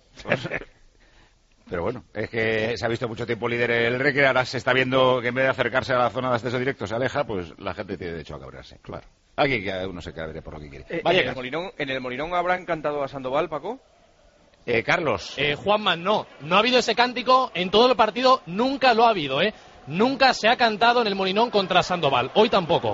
Pero bueno, es que se ha visto mucho tiempo líder el Recre, ahora se está viendo que en vez de acercarse a la zona de acceso directo se aleja, pues la gente tiene derecho a cabrearse, claro. Aquí que uno se cabre por lo que quiere.
¿En el Molinón habrán cantado a Sandoval, Paco?
Carlos.
Juanma, no ha habido ese cántico en todo el partido, nunca lo ha habido, Nunca se ha cantado en el Molinón contra Sandoval, hoy tampoco.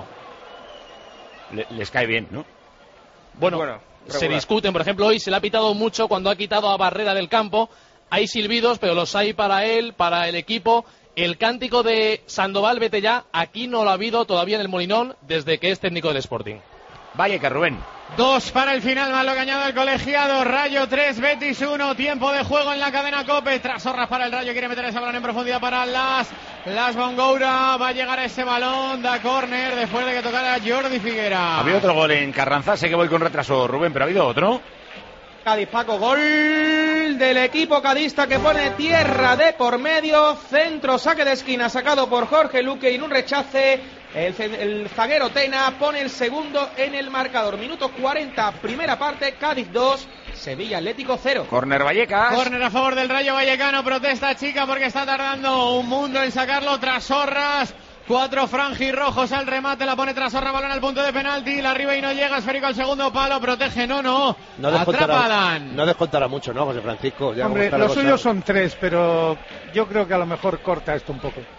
Les cae bien, ¿no?
Bueno, se discuten, por ejemplo, hoy se le ha pitado mucho cuando ha quitado a Barrera del campo. Hay silbidos, pero los hay para él, para el equipo. El cántico de Sandoval, vete ya, aquí no lo ha habido todavía en el Molinón desde que es técnico del Sporting.
Valleca, Rubén.
2 para el final, más lo que añade el colegiado. Rayo 3, Betis 1. Tiempo de juego en la cadena COPE. Trasorras para el Rayo, quiere meter ese balón en profundidad para Las Bongoura. Va a llegar a ese balón, da córner después de que tocara Jordi Figuera.
Ha habido otro gol en Carranza, sé que voy con retraso, Rubén, pero ha habido otro.
Cádiz, Paco, gol del equipo cadista que pone tierra de por medio, centro, saque de esquina sacado por Jorge Luque y en un rechace el zaguero Tena pone el segundo en el marcador. Minuto 40, primera parte, Cádiz 2, Sevilla Atlético 0.
Córner Vallecas.
Córner a favor del Rayo Vallecano, protesta Chica porque está tardando un mundo en sacarlo. Trasorras. 4 franjirrojos al remate, la pone Trasorra, balón al punto de penalti, la arriba y no llega, esférico al segundo palo, protege, no, atrapa a Dan.
No descontará mucho, ¿no, José Francisco? Ya
hombre, los suyos son 3, pero yo creo que a lo mejor corta esto un poco.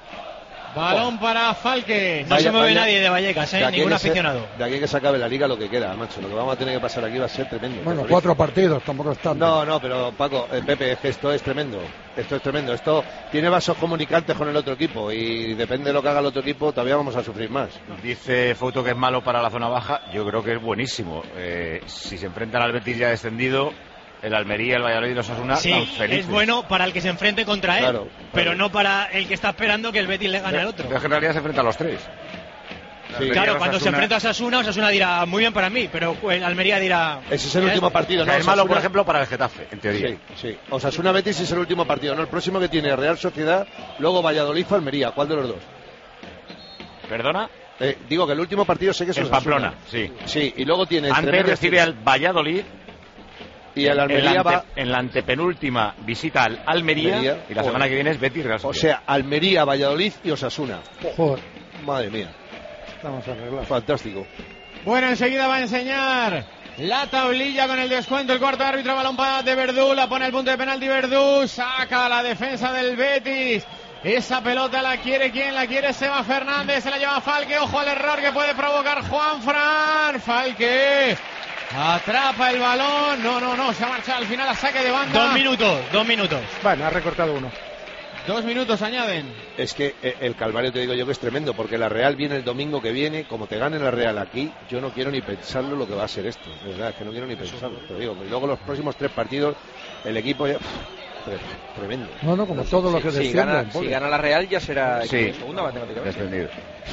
Balón para Falque.
No se mueve nadie de Vallecas, ningún aficionado.
De aquí que se acabe la liga lo que queda, macho. Lo que vamos a tener que pasar aquí va a ser tremendo.
Bueno, 4 partidos, tampoco es tanto.
No, pero Paco, Pepe, es que esto es tremendo. Esto tiene vasos comunicantes con el otro equipo y depende de lo que haga el otro equipo, todavía vamos a sufrir más.
Dice Fouto que es malo para la zona baja, yo creo que es buenísimo. Si se enfrentan al Betis ya descendido, el Almería, el Valladolid y los Osasuna,
sí, es bueno para el que se enfrente contra él, claro. Pero no para el que está esperando que el Betis le gane al otro.
Pero en realidad se enfrenta a los 3.
Sí. Claro, cuando se enfrenta a Osasuna dirá muy bien para mí, pero el Almería dirá...
Ese es el último partido, ¿no?
Es malo, por ejemplo, para el Getafe, en teoría.
Sí. Osasuna Betis es el último partido, ¿no? El próximo que tiene Real Sociedad, luego Valladolid, Almería. ¿Cuál de los dos?
¿Perdona?
Digo que el último partido sé que es
en Pamplona, sí.
Sí, y luego tiene...
Antes recibe al Valladolid...
Y el Almería va...
En la antepenúltima visita al Almería y la semana que viene es Betis Real Sociedad.
O sea, Almería, Valladolid y Osasuna.
Joder.
Madre mía.
Estamos arreglados.
Fantástico.
Bueno, enseguida va a enseñar la tablilla con el descuento. El cuarto árbitro, balón para de Verdú, la pone al punto de penalti Verdú, saca la defensa del Betis. Esa pelota la quiere, ¿quién la quiere? Seba Fernández, se la lleva Falque, ojo al error que puede provocar Juanfran. Falque atrapa el balón, no, se ha marchado al final a saque de banda.
2 minutos.
Bueno, ha recortado 1.
2 minutos añaden.
Es que el calvario, te digo yo, que es tremendo, porque la Real viene el domingo que viene, como te gane la Real aquí, yo no quiero ni pensarlo lo que va a ser esto, de verdad, es que no quiero ni pensarlo, te digo, y luego los próximos 3 partidos, el equipo ya... tremendo.
No, como todo lo que
si gana la Real ya será segunda matemáticamente.
Descendido.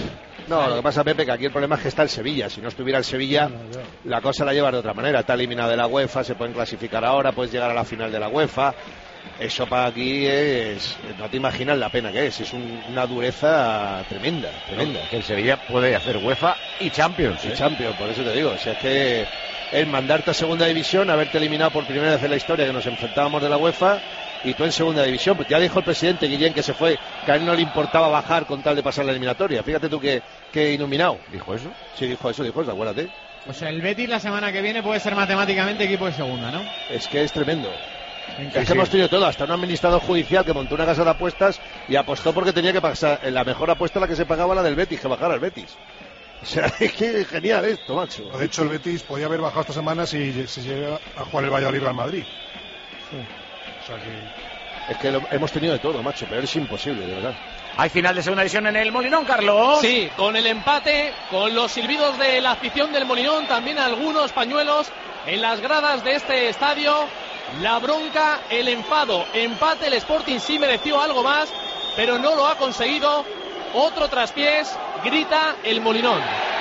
No, lo que pasa, Pepe, que aquí el problema es que está el Sevilla. Si no estuviera el Sevilla, la cosa la lleva de otra manera. Está eliminado de la UEFA, se pueden clasificar ahora, puedes llegar a la final de la UEFA. Eso para aquí es... No te imaginas la pena que es una dureza tremenda.
Que el Sevilla puede hacer UEFA y Champions.
Y Champions, por eso te digo. O sea, es que el mandarte a segunda división, haberte eliminado por primera vez en la historia que nos enfrentábamos de la UEFA, y tú en segunda división, pues ya dijo el presidente Guillén que se fue, que a él no le importaba bajar con tal de pasar la eliminatoria. Fíjate tú que iluminado.
¿Dijo eso?
Sí, dijo eso, acuérdate.
O sea, el Betis la semana que viene puede ser matemáticamente equipo de segunda, ¿no?
Es que es tremendo. Es que hemos tenido todo, hasta un administrador judicial que montó una casa de apuestas y apostó porque tenía que pasar, la mejor apuesta la que se pagaba la del Betis, que bajara el Betis. O sea, es que es genial esto, macho.
De hecho, el Betis podía haber bajado esta semana si se llega a jugar el Valladolid al Madrid.
Sí. O sea que... Es que hemos tenido de todo, macho, pero es imposible, de verdad.
Hay final de segunda división en el Molinón, Carlos.
Sí, con el empate, con los silbidos de la afición del Molinón, también algunos pañuelos en las gradas de este estadio. La bronca, el enfado, empate, el Sporting sí mereció algo más, pero no lo ha conseguido. Otro traspiés, grita el Molinón.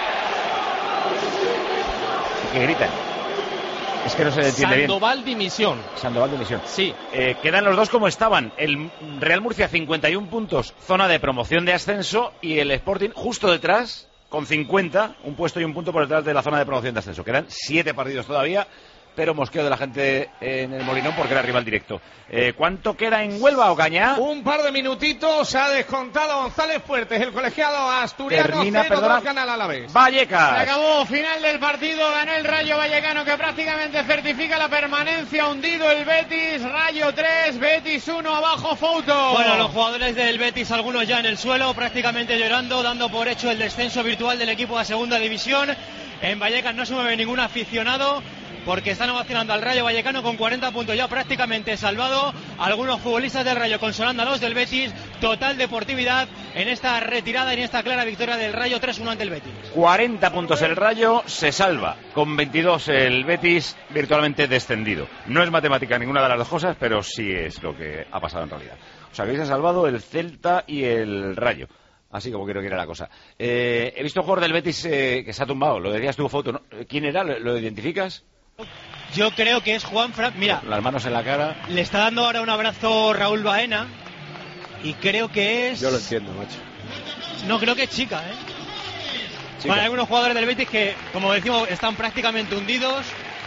¿Qué gritan? Es que no se entiende bien.
Sandoval dimisión.
Sandoval dimisión.
Sí.
Quedan los dos como estaban. El Real Murcia 51 puntos, zona de promoción de ascenso, y el Sporting justo detrás con 50, un puesto y un punto por detrás de la zona de promoción de ascenso. Quedan 7 partidos todavía, pero mosqueo de la gente en el Molinón porque era rival directo. ¿Cuánto queda en Huelva, Ocaña?
Un par de minutitos, ha descontado González Fuertes, el colegiado asturiano.
Termina,
0-2 gana el Alavés.
Vallecas.
Se acabó, final del partido, ganó el Rayo Vallecano, que prácticamente certifica la permanencia, hundido el Betis, Rayo 3, Betis 1, abajo Fouto.
Bueno, los jugadores del Betis, algunos ya en el suelo, prácticamente llorando, dando por hecho el descenso virtual del equipo a segunda división. En Vallecas no se mueve ningún aficionado, porque están ovacionando al Rayo Vallecano con 40 puntos ya prácticamente salvado. Algunos futbolistas del Rayo consolando a los del Betis. Total deportividad en esta retirada y en esta clara victoria del Rayo 3-1 ante el Betis.
40 puntos el Rayo, se salva. Con 22 el Betis, virtualmente descendido. No es matemática ninguna de las dos cosas, pero sí es lo que ha pasado en realidad. O sea, que se ha salvado el Celta y el Rayo. Así como quiero que era la cosa. He visto un jugador del Betis que se ha tumbado. Lo decías tu foto, ¿no? ¿Quién era? ¿Lo identificas?
Yo creo que es Juan Fran. Mira,
las manos en la cara.
Le está dando ahora un abrazo Raúl Baena. Y creo que es...
Yo lo entiendo, macho.
No, creo que es Chica, Chica. Hay algunos jugadores del Betis que, como decimos, están prácticamente hundidos.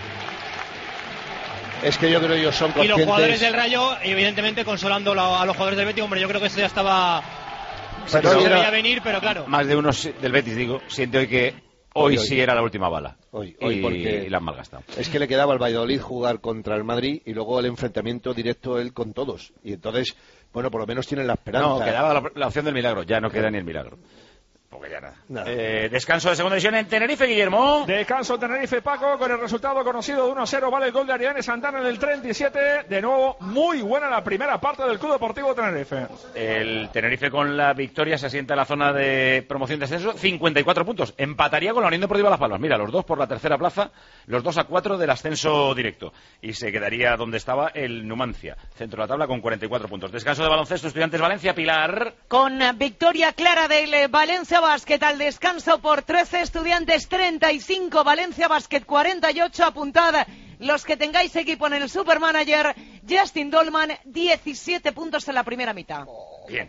Es que yo creo que ellos son conscientes.
Y los jugadores del Rayo, evidentemente, consolando a los jugadores del Betis. Hombre, yo creo que eso ya estaba... Se veía venir, pero claro.
Más de uno del Betis, digo, siente hoy que hoy sí era la última bala.
Hoy porque
la han malgastado.
Es que le quedaba al Valladolid jugar contra el Madrid y luego el enfrentamiento directo él con todos. Y entonces, bueno, por lo menos tienen la esperanza.
No, quedaba la opción del milagro. Ya no queda ni el milagro. Porque ya nada. Descanso de segunda división en Tenerife, Guillermo.
Descanso en Tenerife, Paco, con el resultado conocido de 1-0. Vale el gol de Ariane Santana en el 37. De nuevo, muy buena la primera parte del Club Deportivo Tenerife.
El Tenerife con la victoria se asienta en la zona de promoción de ascenso. 54 puntos. Empataría con la Unión Deportiva Las Palmas. Mira, los dos por la tercera plaza, los 2 a 4 del ascenso directo. Y se quedaría donde estaba el Numancia, centro de la tabla, con 44 puntos. Descanso de baloncesto, Estudiantes Valencia, Pilar.
Con victoria clara del Valencia Basket al descanso por 13, Estudiantes 35, Valencia Basket 48. Apuntad los que tengáis equipo en el Supermanager. Justin Dolman, 17 puntos en la primera mitad.
Bien.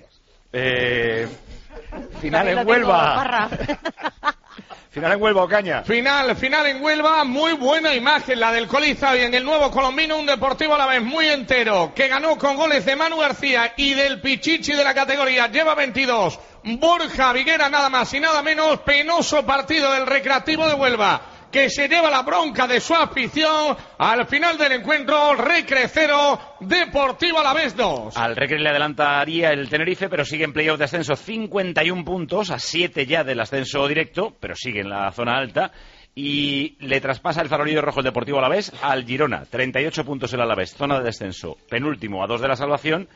Final en Huelva. Final en Huelva, Ocaña.
Final en Huelva, muy buena imagen la del Coliza y en el nuevo colombino, un Deportivo Alavés muy entero, que ganó con goles de Manu García y del Pichichi de la categoría, lleva 22. Borja Viguera, nada más y nada menos. Penoso partido del Recreativo de Huelva, que se lleva la bronca de su afición. Al final del encuentro, Recre 0, Deportivo Alavés 2.
Al Recre le adelantaría el Tenerife, pero sigue en playoff de ascenso, 51 puntos, a 7 ya del ascenso directo, pero sigue en la zona alta. Y le traspasa el farolillo rojo el Deportivo Alavés al Girona, 38 puntos el Alavés, zona de descenso, penúltimo a 2 de la salvación.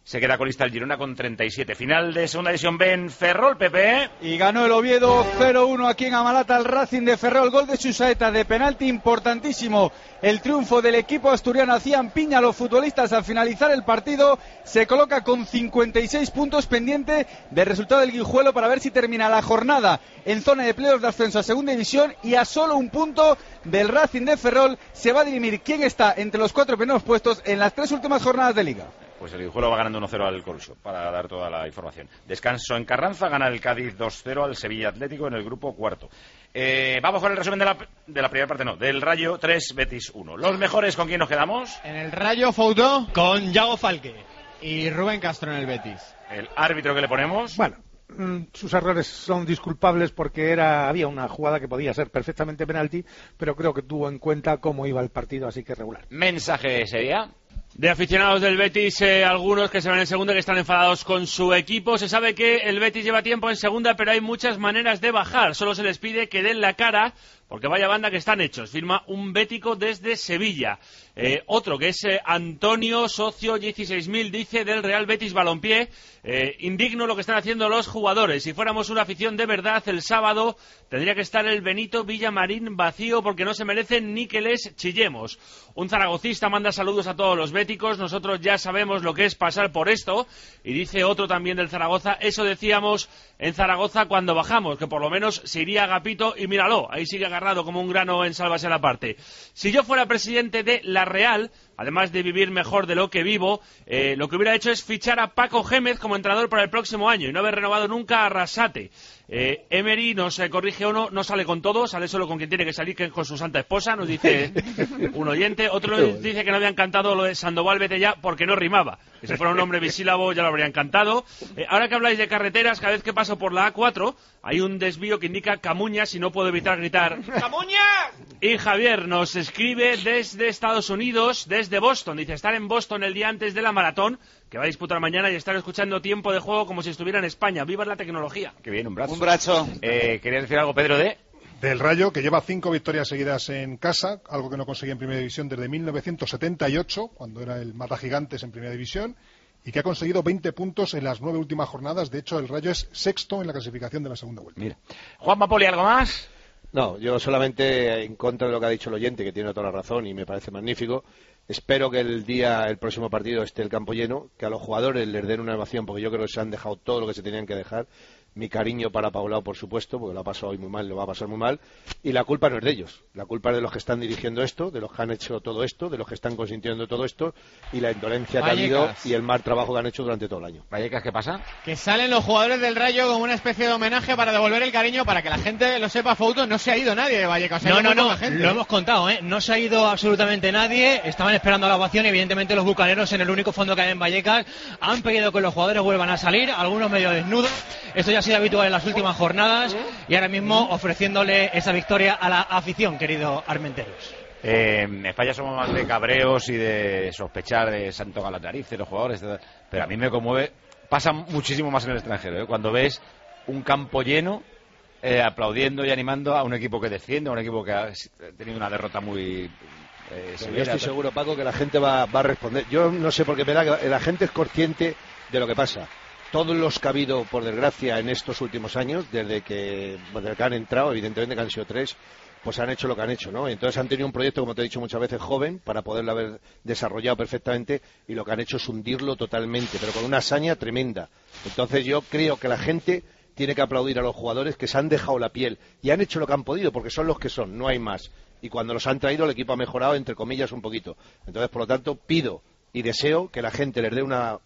Se queda colista el Girona con 37. Final de segunda división B en Ferrol, Pepe.
Y ganó el Oviedo 0-1 aquí en Amalata al Racing de Ferrol. Gol de Susaeta de penalti importantísimo. El triunfo del equipo asturiano. Hacían piña a los futbolistas al finalizar el partido. Se coloca con 56 puntos, pendiente del resultado del Guijuelo para ver si termina la jornada en zona de playoffs de ascenso a segunda división, y a solo un punto del Racing de Ferrol se va a dirimir quién está entre los 4 primeros puestos en las 3 últimas jornadas de Liga.
Pues el Guijuelo va ganando 1-0 al Corusio, para dar toda la información. Descanso en Carranza, gana el Cádiz 2-0 al Sevilla Atlético en el grupo cuarto. Vamos con el resumen de la primera parte, del Rayo 3, Betis 1. ¿Los mejores con quién nos quedamos?
En el Rayo, Foutó con Yago Falque y Rubén Castro en el Betis.
¿El árbitro que le ponemos?
Bueno, sus errores son disculpables porque había una jugada que podía ser perfectamente penalti, pero creo que tuvo en cuenta cómo iba el partido, así que regular.
¿Mensaje sería?
De aficionados del Betis, algunos que se ven en segunda que están enfadados con su equipo. Se sabe que el Betis lleva tiempo en segunda, pero hay muchas maneras de bajar. Solo se les pide que den la cara, porque vaya banda que están hechos. Firma un bético desde Sevilla. Otro que es Antonio, socio 16.000, dice del Real Betis Balompié. Indigno lo que están haciendo los jugadores. Si fuéramos una afición de verdad, el sábado tendría que estar el Benito Villamarín vacío, porque no se merecen ni que les chillemos. Un zaragocista manda saludos a todos los béticos. Nosotros ya sabemos lo que es pasar por esto. Y dice otro también del Zaragoza: eso decíamos en Zaragoza cuando bajamos, que por lo menos se iría Agapito, y míralo, ahí sigue agarrado como un grano en sálvase la parte. Si yo fuera presidente de la Real, además de vivir mejor de lo que vivo, lo que hubiera hecho es fichar a Paco Gémez como entrenador para el próximo año y no haber renovado nunca a Arrasate. Emery nos corrige uno, no sale con todo, sale solo con quien tiene que salir, que es con su santa esposa, nos dice un oyente. Otro dice que no había encantado lo de Sandoval, vete ya, porque no rimaba, que si fuera un hombre bisílabo ya lo habría encantado. Ahora que habláis de carreteras, cada vez que paso por la A4 hay un desvío que indica Camuñas y no puedo evitar gritar ¡Camuñas! Y Javier nos escribe desde Estados Unidos, desde Boston, dice estar en Boston el día antes de la maratón que va a disputar mañana y estar escuchando Tiempo de Juego como si estuviera en España. ¡Viva la tecnología!
Qué bien, un brazo.
Un brazo.
¿Querías decir algo, Pedro,
del Rayo, que lleva 5 victorias seguidas en casa, algo que no conseguía en Primera División desde 1978, cuando era el Matagigantes en Primera División, y que ha conseguido 20 puntos en las 9 últimas jornadas. De hecho, el Rayo es sexto en la clasificación de la segunda vuelta.
Mira. Juanma Poli, ¿algo más?
No, yo solamente en contra de lo que ha dicho el oyente, que tiene toda la razón y me parece magnífico. Espero que el próximo partido esté el campo lleno, que a los jugadores les den una ovación, porque yo creo que se han dejado todo lo que se tenían que dejar. Mi cariño para Paulao, por supuesto, porque lo ha pasado hoy muy mal, lo va a pasar muy mal. Y la culpa no es de ellos. La culpa es de los que están dirigiendo esto, de los que han hecho todo esto, de los que están consintiendo todo esto, y la indolencia que ha habido y el mal trabajo que han hecho durante todo el año.
Vallecas, ¿qué pasa?
Que salen los jugadores del Rayo como una especie de homenaje para devolver el cariño, para que la gente lo sepa. Fouto, no se ha ido nadie de Vallecas.
No, lo hemos contado, no se ha ido absolutamente nadie. Estaban esperando la ovación y evidentemente los bucaneros, en el único fondo que hay en Vallecas, han pedido que los jugadores vuelvan a salir, algunos medio desnudos. Esto ya ha sido habitual en las últimas jornadas y ahora mismo ofreciéndole esa victoria a la afición, querido Armenteros.
En España somos más de cabreos y de sospechar de Santo Galatariz, de los jugadores, pero a mí me conmueve, pasa muchísimo más en el extranjero, cuando ves un campo lleno aplaudiendo y animando a un equipo que defiende, a un equipo que ha tenido una derrota muy
severa. Yo estoy seguro, Paco, que la gente va a responder. Yo no sé por qué me da que la gente es consciente de lo que pasa. Todos los que ha habido, por desgracia, en estos últimos años, desde que han entrado, evidentemente que han sido 3, pues han hecho lo que han hecho, ¿no? Entonces han tenido un proyecto, como te he dicho muchas veces, joven, para poderlo haber desarrollado perfectamente, y lo que han hecho es hundirlo totalmente, pero con una hazaña tremenda. Entonces yo creo que la gente tiene que aplaudir a los jugadores que se han dejado la piel y han hecho lo que han podido, porque son los que son, no hay más. Y cuando los han traído, el equipo ha mejorado, entre comillas, un poquito. Entonces, por lo tanto, pido y deseo que la gente les dé una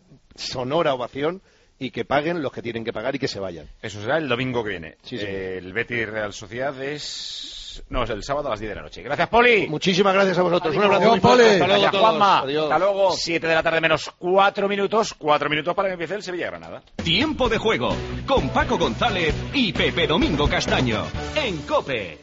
sonora ovación y que paguen los que tienen que pagar y que se vayan.
Eso será el domingo que viene.
Sí, sí.
El Betis Real Sociedad es el sábado a las 10 de la noche. Gracias, Poli.
Muchísimas gracias a vosotros.
Adiós.
Un abrazo muy
Poli.
fuerte.
Hasta luego, Juanma.
Adiós.
Hasta luego. 7 de la tarde menos 4 minutos. 4 minutos para que empiece el Sevilla-Granada.
Tiempo de Juego con Paco González y Pepe Domingo Castaño en COPE.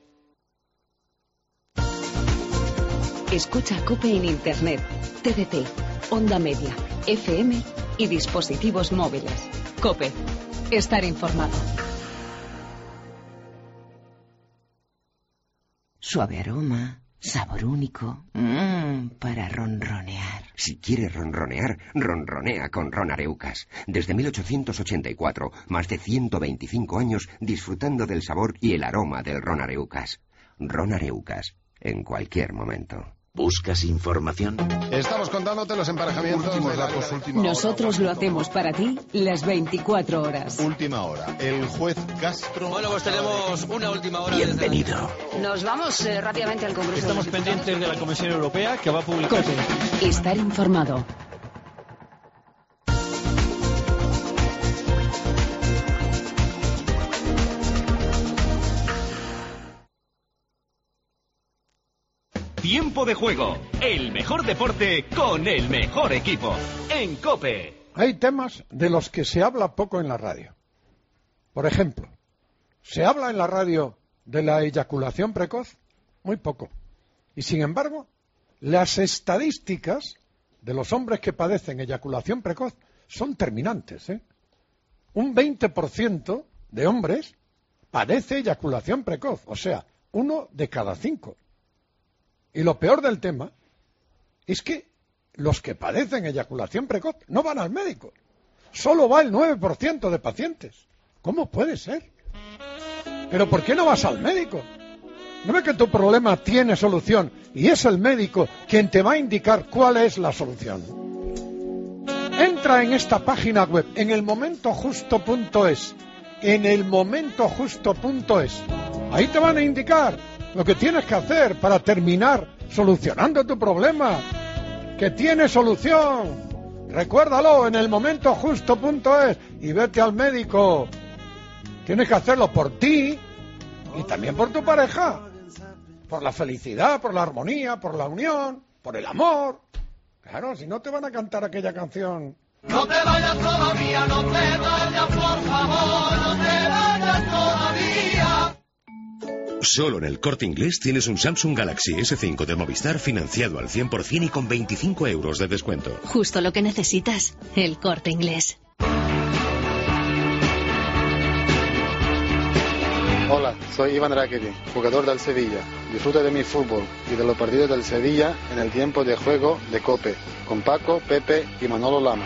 Escucha COPE en Internet, TDT, Onda Media, FM y dispositivos móviles. COPE. Estar informado.
Suave aroma, sabor único, para ronronear.
Si quieres ronronear, ronronea con Ron Areucas. Desde 1884, más de 125 años disfrutando del sabor y el aroma del Ron Areucas. Ron Areucas, en cualquier momento.
¿Buscas información?
Estamos contándote los emparejamientos.
Últimos datos, última hora.
Nosotros lo hacemos para ti las 24 horas.
Última hora. El juez Castro...
Bueno, pues tenemos una última hora.
Bienvenido.
Nos vamos rápidamente al Congreso.
Estamos pendientes de la Comisión Europea que va a publicar...
Estar informado.
Tiempo de juego, el mejor deporte con el mejor equipo, en COPE.
Hay temas de los que se habla poco en la radio. Por ejemplo, ¿se habla en la radio de la eyaculación precoz? Muy poco. Y sin embargo, las estadísticas de los hombres que padecen eyaculación precoz son terminantes, ¿eh? Un 20% de hombres padece eyaculación precoz, o sea, 1 de cada 5. Y lo peor del tema es que los que padecen eyaculación precoz no van al médico. Solo va el 9% de pacientes. ¿Cómo puede ser? ¿Pero por qué no vas al médico? ¿No ves que tu problema tiene solución y es el médico quien te va a indicar cuál es la solución? Entra en esta página web, en elmomentojusto.es. En elmomentojusto.es. Ahí te van a indicar lo que tienes que hacer para terminar solucionando tu problema, que tiene solución. Recuérdalo, en elmomentojusto.es, y vete al médico. Tienes que hacerlo por ti y también por tu pareja, por la felicidad, por la armonía, por la unión, por el amor. Claro, si no te van a cantar aquella canción.
No te vayas todavía, no te vayas, por favor, no te vayas todavía.
Solo en el Corte Inglés tienes un Samsung Galaxy S5 de Movistar financiado al 100% y con 25 euros de descuento.
Justo lo que necesitas, el Corte Inglés.
Hola, soy Iván Rakitic, jugador del Sevilla. Disfruta de mi fútbol y de los partidos del Sevilla en el tiempo de juego de COPE, con Paco, Pepe y Manolo Lama.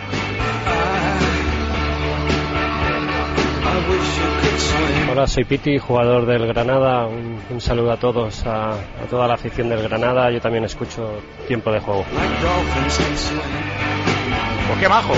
Hola, soy Piti, jugador del Granada. Un saludo a todos, a toda la afición del Granada. Yo también escucho Tiempo de Juego.
Pues qué majo.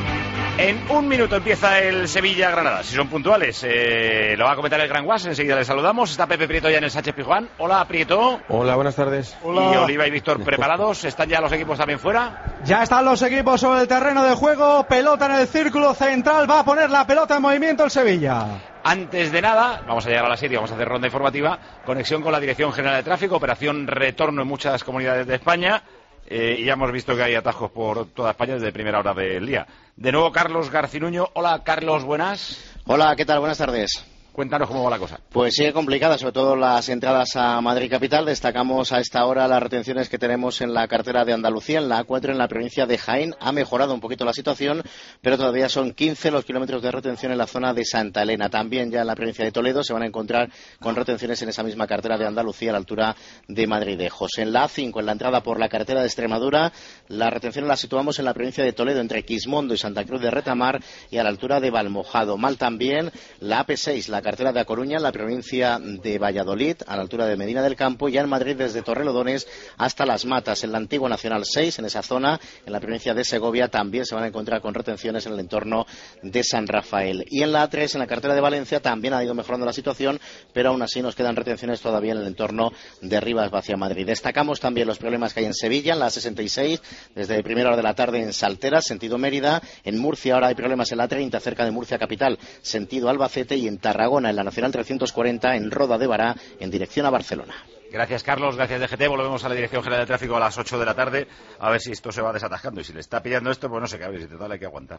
En un minuto empieza el Sevilla-Granada, si son puntuales. Lo va a comentar el Gran Guas, enseguida le saludamos. Está Pepe Prieto ya en el Sánchez Pizjuán. Hola, Prieto.
Hola, buenas tardes.
Hola. Y Oliva y Víctor preparados. ¿Están ya los equipos también fuera?
Ya están los equipos sobre el terreno de juego. Pelota en el círculo central. Va a poner la pelota en movimiento el Sevilla.
Antes de nada, vamos a llegar a las 7 y vamos a hacer ronda informativa. Conexión con la Dirección General de Tráfico, operación retorno en muchas comunidades de España. Y ya hemos visto que hay atascos por toda España desde primera hora del día. De nuevo, Carlos Garcinuño. Hola, Carlos, buenas.
Hola, ¿qué tal? Buenas tardes.
Cuéntanos cómo va la cosa.
Pues sigue complicada, sobre todo las entradas a Madrid Capital. Destacamos a esta hora las retenciones que tenemos en la carretera de Andalucía, en la A4 en la provincia de Jaén. Ha mejorado un poquito la situación, pero todavía son 15 los kilómetros de retención en la zona de Santa Elena. También ya en la provincia de Toledo se van a encontrar con retenciones en esa misma carretera de Andalucía a la altura de Madridejos. En la A5, en la entrada por la carretera de Extremadura, la retención la situamos en la provincia de Toledo, entre Quismondo y Santa Cruz de Retamar y a la altura de Valmojado. Mal también la AP6, la carretera de A Coruña, en la provincia de Valladolid, a la altura de Medina del Campo, y ya en Madrid desde Torrelodones hasta Las Matas, en la antigua Nacional 6, en esa zona, en la provincia de Segovia, también se van a encontrar con retenciones en el entorno de San Rafael. Y en la A3, en la carretera de Valencia, también ha ido mejorando la situación, pero aún así nos quedan retenciones todavía en el entorno de Rivas hacia Madrid. Destacamos también los problemas que hay en Sevilla, en la 66, desde primera hora de la tarde en Salteras, sentido Mérida. En Murcia ahora hay problemas en la 30, cerca de Murcia capital, sentido Albacete, y en Tarragona, en la Nacional 340, en Roda de Bará, en dirección a Barcelona.
Gracias, Carlos. Gracias, DGT. Volvemos a la Dirección General de Tráfico a las 8 de la tarde, a ver si esto se va desatascando. Y si le está pillando esto, pues no sé qué, a ver si total hay que aguantar.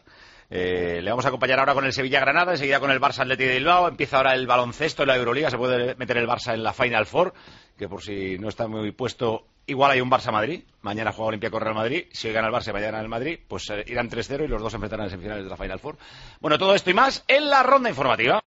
Le vamos a acompañar ahora con el Sevilla-Granada, enseguida con el Barça Athletic de Bilbao. Empieza ahora el baloncesto en la Euroliga. Se puede meter el Barça en la Final Four, que por si no está muy puesto, igual hay un Barça-Madrid. Mañana juega Olympiacos Real Madrid. Si hoy gana el Barça y mañana gana el Madrid, pues irán 3-0 y los dos se enfrentarán en semifinales de la Final Four. Bueno, todo esto y más en la ronda informativa.